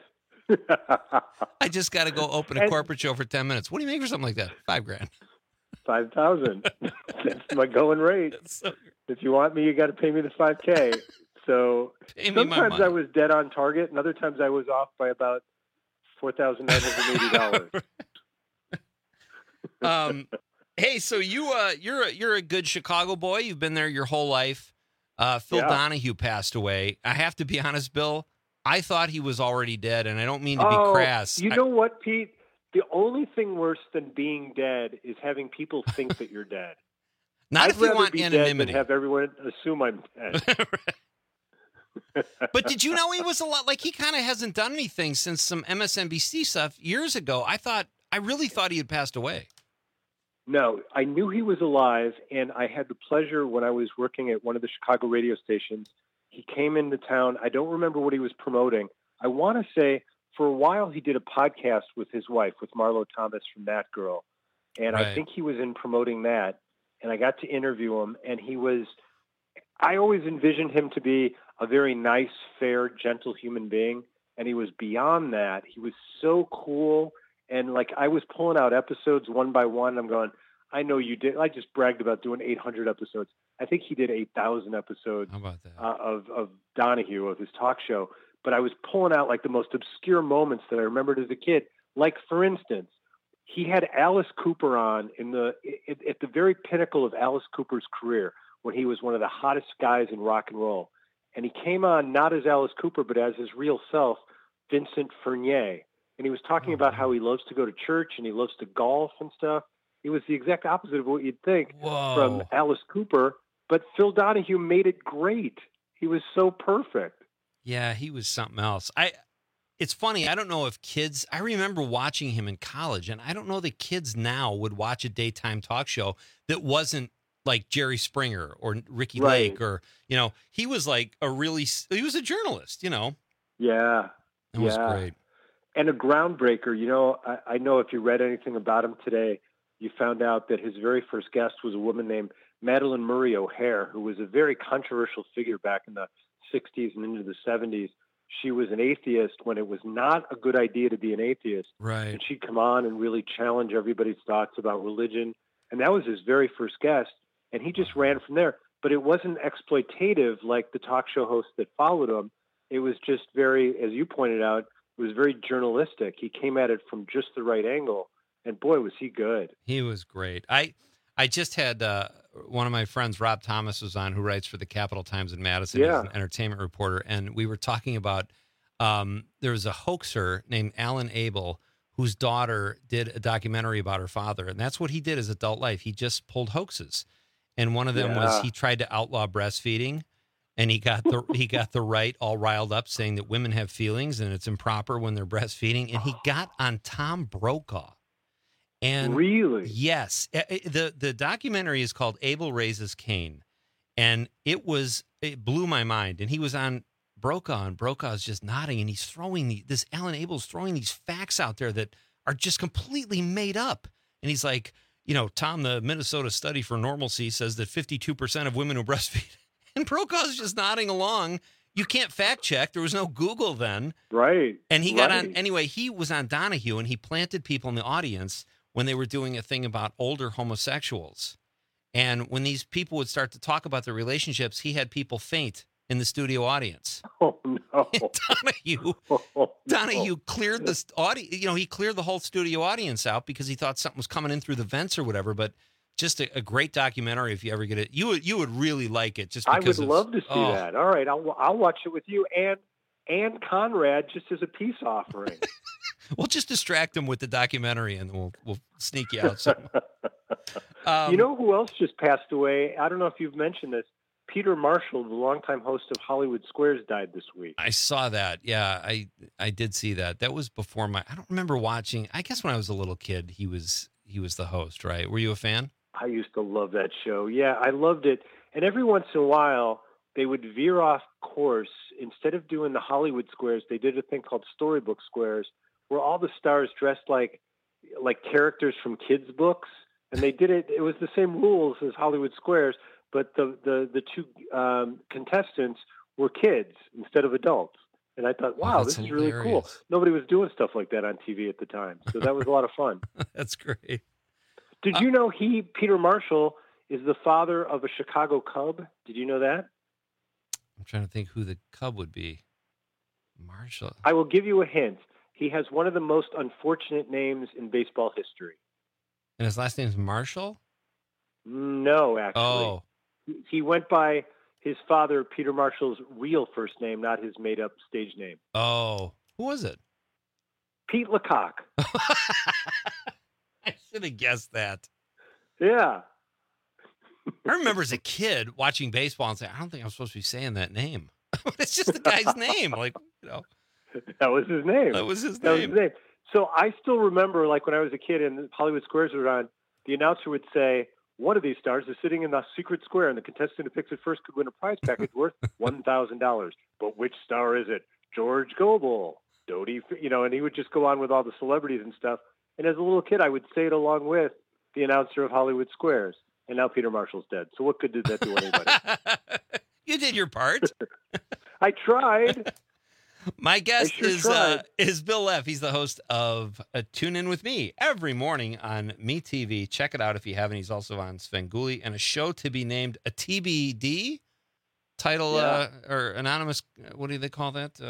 I just got to go open a corporate show for 10 minutes. What do you make for something like that? $5,000. 5,000. That's my going rate. If you want me, you got to pay me the $5,000. So sometimes I was dead on target, and other times I was off by about $4,980. Hey, so you're a good Chicago boy. You've been there your whole life. Phil Donahue passed away. I have to be honest, Bill. I thought he was already dead, and I don't mean to be crass. You know what, Pete? The only thing worse than being dead is having people think that you're dead. Not if you want anonymity. Have everyone assume I'm dead. But did you know he was a lot like he kind of hasn't done anything since some MSNBC stuff years ago? I really thought he had passed away. No, I knew he was alive, and I had the pleasure when I was working at one of the Chicago radio stations. He came into town. I don't remember what he was promoting. I want to say for a while he did a podcast with his wife, with Marlo Thomas from That Girl. And I think he was in promoting that. And I got to interview him. And I always envisioned him to be a very nice, fair, gentle human being. and he was beyond that. He was so cool. And like, I was pulling out episodes one by one. I'm going, I know you did. I just bragged about doing 800 episodes. I think he did 8,000 episodes of Donahue, of his talk show. But I was pulling out like the most obscure moments that I remembered as a kid. Like, for instance, he had Alice Cooper on at the very pinnacle of Alice Cooper's career, when he was one of the hottest guys in rock and roll. And he came on not as Alice Cooper, but as his real self, Vincent Furnier. And he was talking about how he loves to go to church and he loves to golf and stuff. It was the exact opposite of what you'd think from Alice Cooper, but Phil Donahue made it great. He was so perfect. Yeah, he was something else. It's funny, I don't know if kids, I remember watching him in college, and I don't know that kids now would watch a daytime talk show that wasn't like Jerry Springer or Ricky Lake, or, he was like he was a journalist, Yeah. It was great. And a groundbreaker. I know if you read anything about him today, you found out that his very first guest was a woman named Madeline Murray O'Hare, who was a very controversial figure back in the 60s and into the 70s. She was an atheist when it was not a good idea to be an atheist. Right. And she'd come on and really challenge everybody's thoughts about religion. And that was his very first guest. And he just ran from there. But it wasn't exploitative like the talk show hosts that followed him. It was just very, as you pointed out, it was very journalistic. He came at it from just the right angle. And boy, was he good. He was great. I just had one of my friends, Rob Thomas, was on, who writes for the Capital Times in Madison. Yeah. He's an entertainment reporter. And we were talking about there was a hoaxer named Alan Abel, whose daughter did a documentary about her father. And that's what he did his adult life. He just pulled hoaxes. And one of them was he tried to outlaw breastfeeding. And he got the right all riled up, saying that women have feelings and it's improper when they're breastfeeding. And he got on Tom Brokaw. And really? Yes. The documentary is called Abel Raises Cain. And it blew my mind. And he was on Brokaw, and Brokaw's just nodding, and he's throwing this Alan Abel's throwing these facts out there that are just completely made up. And he's like, Tom, the Minnesota study for normalcy says that 52% of women who breastfeed. And Brokaw's just nodding along. You can't fact check. There was no Google then. Right. And he got on, anyway, he was on Donahue, and he planted people in the audience when they were doing a thing about older homosexuals. And when these people would start to talk about their relationships, he had people faint in the studio audience. Oh, no. Donahue cleared the audience. He cleared the whole studio audience out because he thought something was coming in through the vents or whatever. But just a great documentary if you ever get it. You would really like it. Just because I would love to see that. All right, I'll watch it with you and Conrad just as a peace offering. We'll just distract him with the documentary, and we'll sneak you out something. You know who else just passed away? I don't know if you've mentioned this. Peter Marshall, the longtime host of Hollywood Squares, died this week. I saw that. Yeah, I did see that. That was before I don't remember watching. I guess when I was a little kid, he was the host, right? Were you a fan? I used to love that show. Yeah, I loved it. And every once in a while, they would veer off course. Instead of doing the Hollywood Squares, they did a thing called Storybook Squares, where all the stars dressed like characters from kids' books. And they did it. It was the same rules as Hollywood Squares, but the two contestants were kids instead of adults. And I thought, wow, this is really cool. Nobody was doing stuff like that on TV at the time. So that was a lot of fun. That's great. Did you know Peter Marshall, is the father of a Chicago Cub? Did you know that? I'm trying to think who the Cub would be. Marshall. I will give you a hint. He has one of the most unfortunate names in baseball history. And his last name's Marshall? No, actually. Oh. He went by his father, Peter Marshall's real first name, not his made-up stage name. Oh. Who was it? Pete Lecoq. I should have guessed that. Yeah. I remember as a kid watching baseball and saying, I don't think I'm supposed to be saying that name. It's just the guy's name. That was his name. That was his name. So I still remember, when I was a kid and Hollywood Squares were on, the announcer would say, one of these stars is sitting in the secret square, and the contestant who picks it first could win a prize package worth $1,000. But which star is it? George Goebel, Dodie, and he would just go on with all the celebrities and stuff. And as a little kid, I would say it along with the announcer of Hollywood Squares. And now Peter Marshall's dead. So what good did that do anybody? You did your part. I tried. My guest is Bill Leff. He's the host of Tune In With Me every morning on MeTV. Check it out if you haven't. He's also on Svengoolie and a show to be named a TBD title or anonymous. What do they call that?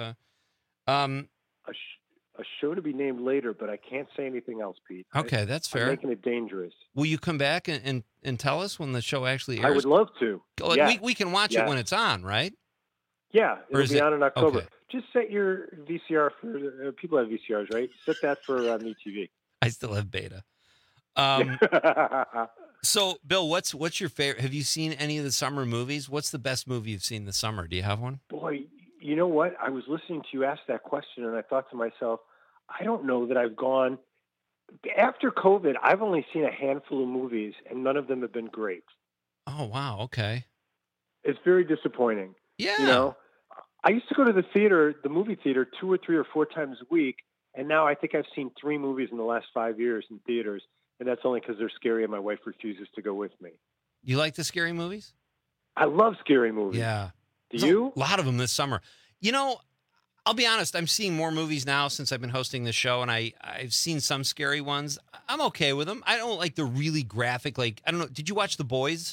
A show to be named later, but I can't say anything else, Pete. Okay, that's fair. I'm making it dangerous. Will you come back and tell us when the show actually airs? I would love to. We can watch it when it's on, right? Yeah, it'll be on in October. Okay. Just set your VCR for people have VCRs, right? Set that for MeTV. I still have beta. So, Bill, what's your favorite? Have you seen any of the summer movies? What's the best movie you've seen this summer? Do you have one? Boy, you know what? I was listening to you ask that question, and I thought to myself, I don't know that I've gone. After COVID, I've only seen a handful of movies, and none of them have been great. Oh, wow. Okay. It's very disappointing. Yeah. You know, I used to go to the movie theater 2 or 3 or 4 times a week, and now I think I've seen 3 movies in the last 5 years in theaters, and that's only because they're scary and my wife refuses to go with me. You like the scary movies? I love scary movies. Yeah. Do you? A lot of them this summer. You know, I'll be honest, I'm seeing more movies now since I've been hosting this show, and I've seen some scary ones. I'm okay with them. I don't like the really graphic, like, I don't know. Did you watch The Boys?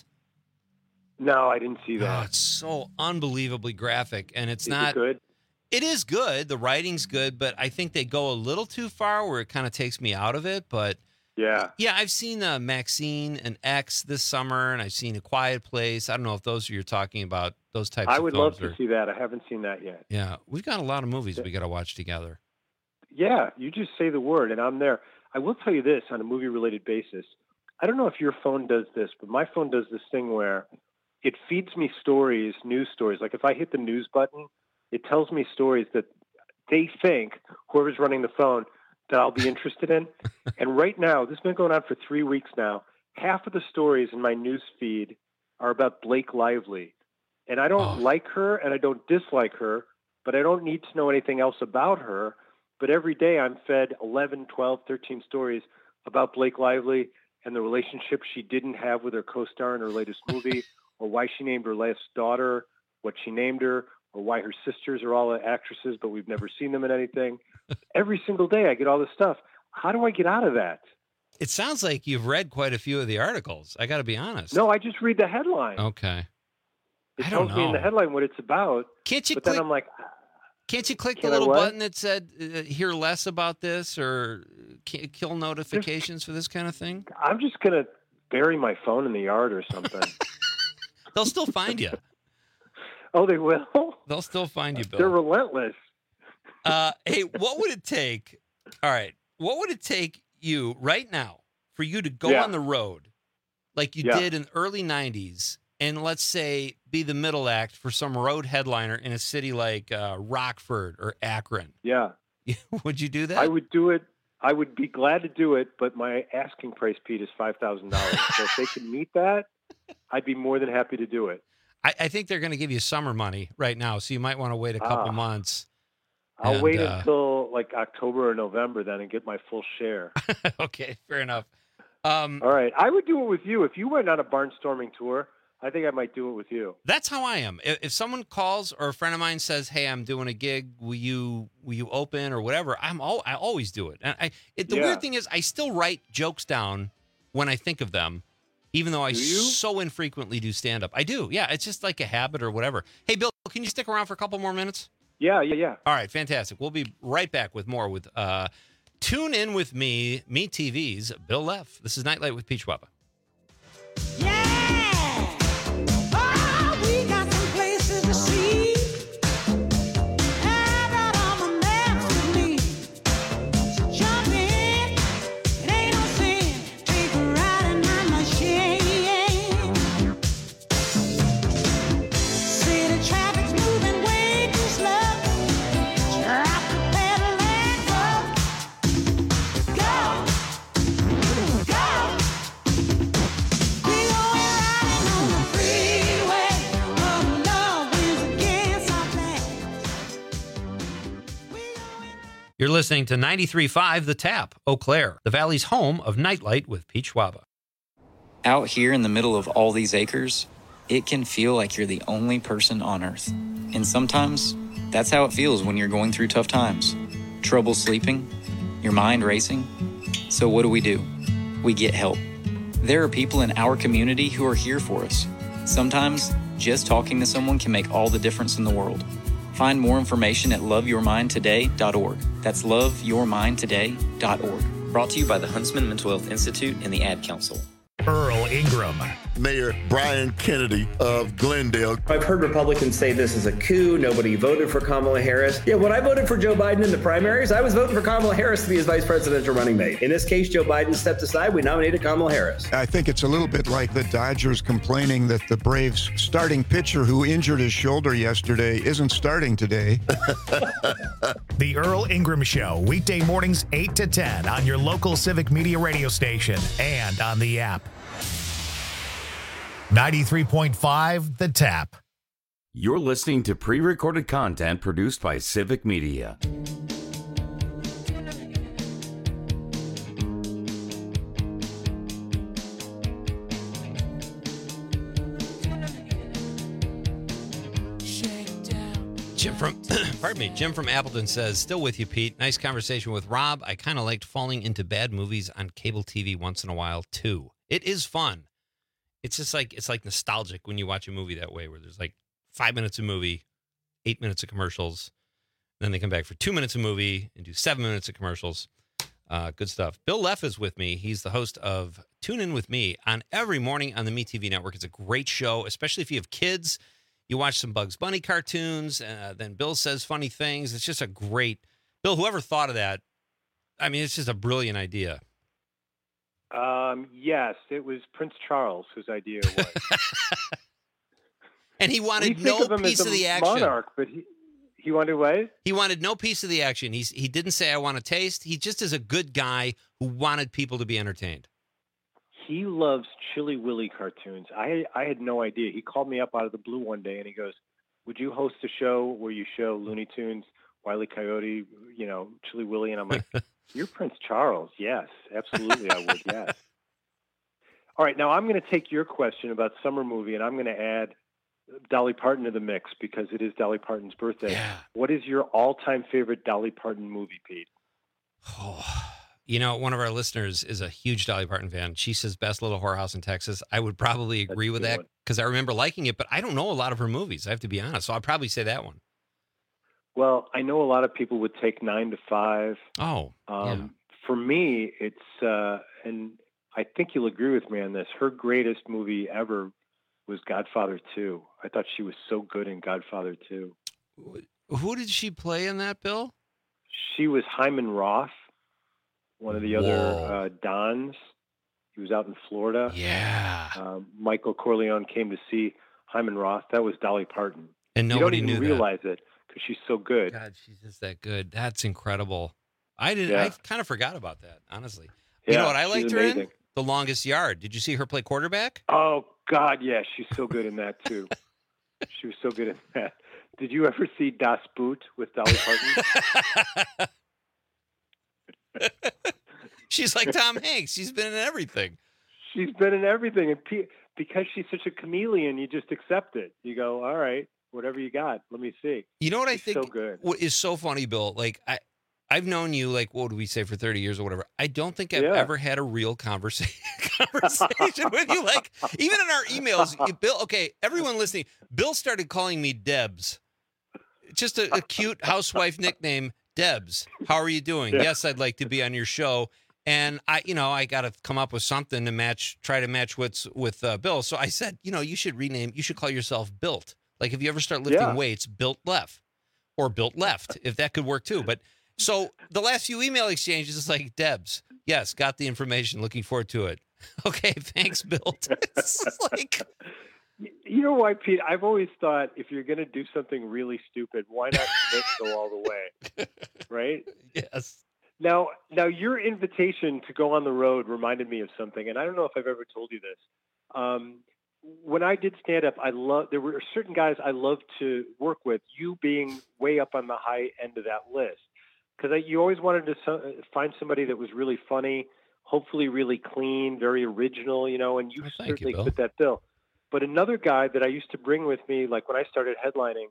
No, I didn't see that. Oh, it's so unbelievably graphic, and it's not good. It is good. The writing's good, but I think they go a little too far where it kind of takes me out of it. But yeah, I've seen Maxine and X this summer, and I've seen A Quiet Place. I don't know if those are you're talking about. Those types. I of would films love to see that. I haven't seen that yet. Yeah, we've got a lot of movies we got to watch together. Yeah, you just say the word, and I'm there. I will tell you this on a movie-related basis. I don't know if your phone does this, but my phone does this thing where it feeds me stories, news stories. Like if I hit the news button, it tells me stories that they think, whoever's running the phone, that I'll be interested in. And right now, this has been going on for 3 weeks now, half of the stories in my news feed are about Blake Lively. And I don't like her and I don't dislike her, but I don't need to know anything else about her. But every day I'm fed 11, 12, 13 stories about Blake Lively and the relationship she didn't have with her co-star in her latest movie, or why she named her last daughter what she named her, or why her sisters are all actresses, but we've never seen them in anything. Every single day I get all this stuff. How do I get out of that? It sounds like you've read quite a few of the articles. I got to be honest. No, I just read the headline. Okay. It tells me in the headline what it's about. Can't you but click, then I'm like, can't you click the little button that said hear less about this or kill notifications for this kind of thing? I'm just going to bury my phone in the yard or something. They'll still find you. Oh, they will? They'll still find you, Bill. They're relentless. Hey, what would it take? All right. What would it take you right now for you to go on the road like you did in the early 90s and let's say be the middle act for some road headliner in a city like Rockford or Akron? Yeah. Would you do that? I would do it. I would be glad to do it, but my asking price, Pete, is $5,000. So if they can meet that, I'd be more than happy to do it. I think they're going to give you summer money right now, so you might want to wait a couple months. I'll wait until like October or November then and get my full share. Okay, fair enough. All right. I would do it with you. If you went on a barnstorming tour, I think I might do it with you. That's how I am. If someone calls or a friend of mine says, "Hey, I'm doing a gig. Will you open or whatever?" I always do it. And the weird thing is, I still write jokes down when I think of them, even though I so infrequently do stand up. I do. Yeah, it's just like a habit or whatever. Hey, Bill, can you stick around for a couple more minutes? Yeah. All right, fantastic. We'll be right back with more with Tune In With Me, MeTV's Bill Leff. This is Nightlight with Pete Schwaba. You're listening to 93.5 The Tap, Eau Claire, the Valley's home of Nightlight with Pete Schwaba. Out here in the middle of all these acres, it can feel like you're the only person on Earth. And sometimes That's how it feels when you're going through tough times. Trouble sleeping, your mind racing. So what do? We get help. There are people in our community who are here for us. Sometimes, just talking to someone can make all the difference in the world. Find more information at loveyourmindtoday.org. That's loveyourmindtoday.org. Brought to you by the Huntsman Mental Health Institute and the Ad Council. Earl Ingram. Mayor Brian Kennedy of Glendale. I've heard Republicans say this is a coup. Nobody voted for Kamala Harris. Yeah, when I voted for Joe Biden in the primaries, I was voting for Kamala Harris to be his vice presidential running mate. In this case, Joe Biden stepped aside. We nominated Kamala Harris. I think it's a little bit like the Dodgers complaining that the Braves starting pitcher who injured his shoulder yesterday isn't starting today. The Earl Ingram Show, weekday mornings 8 to 10 on your local Civic Media radio station and on the app. 93.5 The Tap. You're listening to pre-recorded content produced by Civic Media. Jim from Appleton says, still with you, Pete. Nice conversation with Rob. I kind of liked falling into bad movies on cable TV once in a while, too. It is fun. It's just like, it's like nostalgic when you watch a movie that way, where there's like 5 minutes of movie, 8 minutes of commercials. Then they come back for 2 minutes of movie and do 7 minutes of commercials. Good stuff. Bill Leff is with me. He's the host of Tune In With Me on every morning on the MeTV network. It's a great show, especially if you have kids. You watch some Bugs Bunny cartoons, then Bill says funny things. It's just a great... Bill, whoever thought of that, I mean, it's just a brilliant idea. Yes, it was Prince Charles whose idea it was. And he wanted no piece of the action. Monarch, but he wanted what? He wanted no piece of the action. He didn't say, I want a taste. He just is a good guy who wanted people to be entertained. He loves Chilly Willy cartoons. I had no idea. He called me up out of the blue one day and he goes, would you host a show where you show Looney Tunes, Wile E. Coyote, Chilly Willy? And I'm like, you're Prince Charles. Yes, absolutely I would, yes. All right, now I'm going to take your question about summer movie and I'm going to add Dolly Parton to the mix because it is Dolly Parton's birthday. Yeah. What is your all-time favorite Dolly Parton movie, Pete? Oh, one of our listeners is a huge Dolly Parton fan. She says Best Little Whorehouse in Texas. I would probably agree with that because I remember liking it, but I don't know a lot of her movies. I have to be honest. So I'd probably say that one. Well, I know a lot of people would take 9 to 5. Oh, yeah. For me, it's, and I think you'll agree with me on this, her greatest movie ever was Godfather 2. I thought she was so good in Godfather 2. Who did she play in that, Bill? She was Hyman Roth, one of the other Dons. He was out in Florida. Yeah. Michael Corleone came to see Hyman Roth. That was Dolly Parton. And nobody knew realize it because she's so good. God, she's just that good. That's incredible. I kind of forgot about that, honestly. Yeah, you know what I liked her amazing. in? The Longest Yard. Did you see her play quarterback? Oh, God, yeah. She's so good in that, too. She was so good in that. Did you ever see Das Boot with Dolly Parton? She's like Tom Hanks. She's been in everything. She's been in everything. And because she's such a chameleon, you just accept it. You go, all right, whatever you got, let me see. You know what she's I think so good. What is so funny, Bill? Like, I've known you, like, what do we say, for 30 years or whatever. I don't think I've ever had a real conversation with you. Like, even in our emails, Bill, okay, everyone listening, Bill started calling me Debs. Just a cute housewife nickname, Debs. How are you doing? Yeah. Yes, I'd like to be on your show. And I got to come up with something to try to match what's with Bill. So I said, you should call yourself Built. Like, if you ever start lifting weights, Built Left or Built Left, if that could work too. But so the last few email exchanges is like, Debs, yes, got the information. Looking forward to it. Okay, thanks, Built. It's like, you know why, Pete? I've always thought if you're going to do something really stupid, why not go all the way, right? Yes. Now, your invitation to go on the road reminded me of something, and I don't know if I've ever told you this. When I did stand-up, there were certain guys I loved to work with, you being way up on the high end of that list. Because you always wanted to find somebody that was really funny, hopefully really clean, very original, and you certainly fit that bill. But another guy that I used to bring with me, like when I started headlining,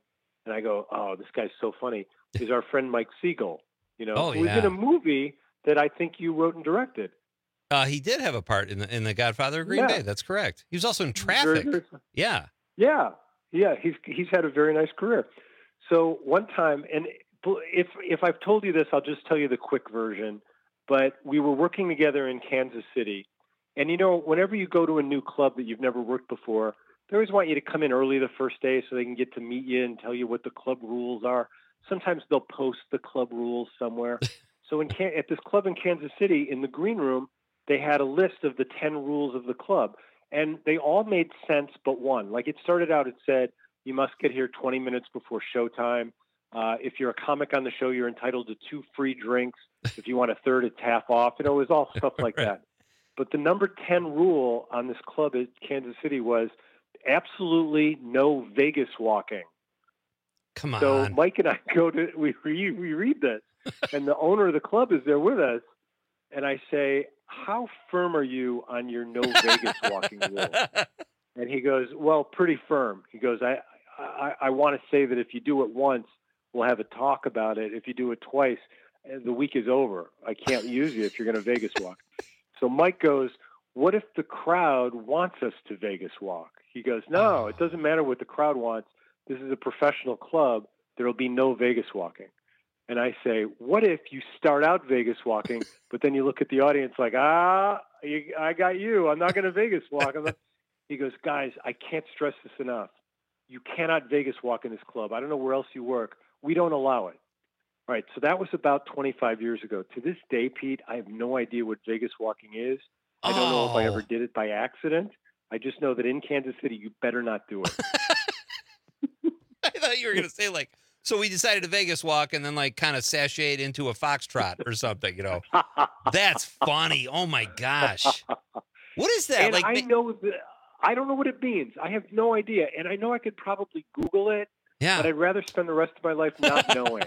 And I go, oh, this guy's so funny, is our friend Mike Siegel, who's yeah. in a movie that I think you wrote and directed. He did have a part in the Godfather of Green Bay. That's correct. He was also in Traffic. Yeah. Yeah. He's had a very nice career. So one time, and if I've told you this, I'll just tell you the quick version. But we were working together in Kansas City, and whenever you go to a new club that you've never worked before, they always want you to come in early the first day so they can get to meet you and tell you what the club rules are. Sometimes they'll post the club rules somewhere. So at this club in Kansas City, in the green room, they had a list of the 10 rules of the club, and they all made sense but one. Like it started out, it said, you must get here 20 minutes before showtime. If you're a comic on the show, you're entitled to 2 free drinks. If you want a third, it's half off. It was all stuff like that. But the number 10 rule on this club at Kansas City was absolutely no Vegas walking. Come on. So Mike and I we read this, and the owner of the club is there with us. And I say, how firm are you on your no Vegas walking rule? And he goes, well, pretty firm. He goes, I want to say that if you do it once, we'll have a talk about it. If you do it twice, the week is over. I can't use you if you're going to Vegas walk. So Mike goes, what if the crowd wants us to Vegas walk? He goes, no, it doesn't matter what the crowd wants. This is a professional club. There will be no Vegas walking. And I say, what if you start out Vegas walking, but then you look at the audience like, I got you. I'm not going to Vegas walk. He goes, guys, I can't stress this enough. You cannot Vegas walk in this club. I don't know where else you work. We don't allow it. All right, so that was about 25 years ago. To this day, Pete, I have no idea what Vegas walking is. I don't know if I ever did it by accident. I just know that in Kansas City, you better not do it. I thought you were going to say so we decided to Vegas walk and then kind of sashayed into a foxtrot or something, That's funny. Oh my gosh. What is that? And I don't know what it means. I have no idea. And I know I could probably Google it, but I'd rather spend the rest of my life not knowing.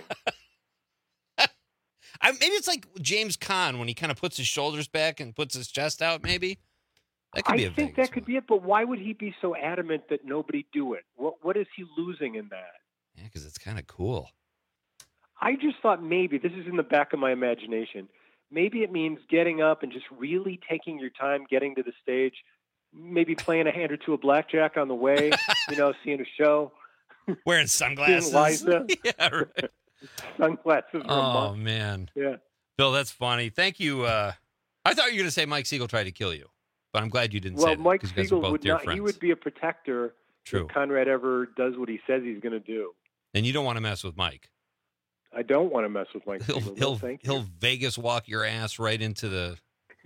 Maybe it's like James Caan when he kind of puts his shoulders back and puts his chest out, maybe. That could be I think that could be it, but why would he be so adamant that nobody do it? What is he losing in that? Yeah, because it's kind of cool. I just thought maybe, this is in the back of my imagination, maybe it means getting up and just really taking your time getting to the stage, maybe playing a hand or two of blackjack on the way, seeing a show. Wearing sunglasses. Seeing Liza. Yeah, right. Sunglasses. Oh, man. Yeah. Bill, that's funny. Thank you. I thought you were going to say Mike Siegel tried to kill you, but I'm glad you didn't say that. Well, Mike Siegel would not. Friends. He would be a protector if Conrad ever does what he says he's going to do. And you don't want to mess with Mike. I don't want to mess with Mike Siegel. He'll Vegas walk your ass right into the...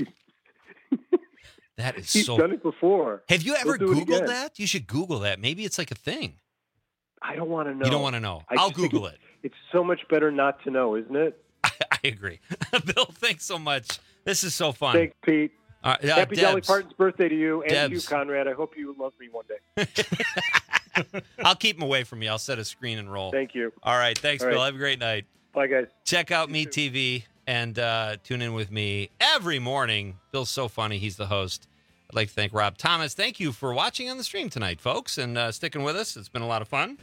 That is He's done it before. Have you ever Googled that? You should Google that. Maybe it's like a thing. I don't want to know. You don't want to know. I'll Google it. It's so much better not to know, isn't it? I agree. Bill, thanks so much. This is so fun. Thanks, Pete. Happy Dolly Parton's birthday to you and you, Conrad. I hope you love me one day. I'll keep him away from you. I'll set a screen and roll. Thank you. All right. Thanks, Bill. Have a great night. Bye, guys. Check out MeTV and tune in with me every morning. Bill's so funny. He's the host. I'd like to thank Rob Thomas. Thank you for watching on the stream tonight, folks, and sticking with us. It's been a lot of fun.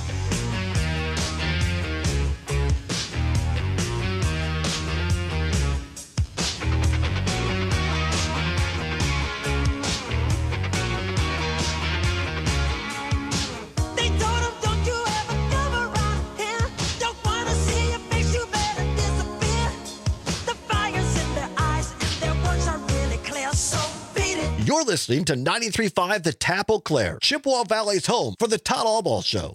You're listening to 93.5 The Tap Eau Claire, Chippewa Valley's home for the Todd Albaugh Show.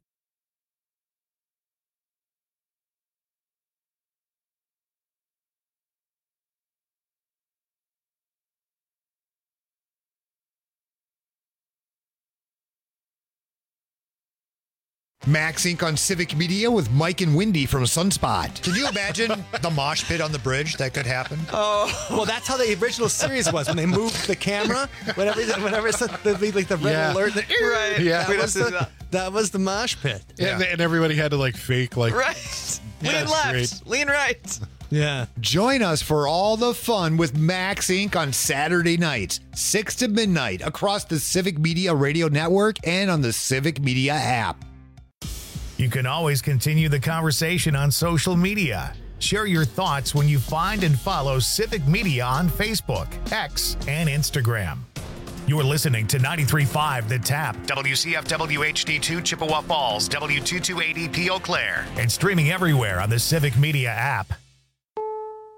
Max Inc. on Civic Media with Mike and Wendy from Sunspot. Can you imagine the mosh pit on the bridge that could happen? Oh, well, that's how the original series was when they moved the camera. Whenever it's the red alert, right? Yeah, that was the mosh pit. Yeah. And everybody had to fake right. Lean left, great. Lean right. Yeah. Join us for all the fun with Max Inc. on Saturday nights, 6 to midnight, across the Civic Media Radio Network and on the Civic Media app. You can always continue the conversation on social media. Share your thoughts when you find and follow Civic Media on Facebook, X, and Instagram. You're listening to 93.5 The Tap, WCFW HD2 Chippewa Falls, W228EP Eau Claire, and streaming everywhere on the Civic Media app.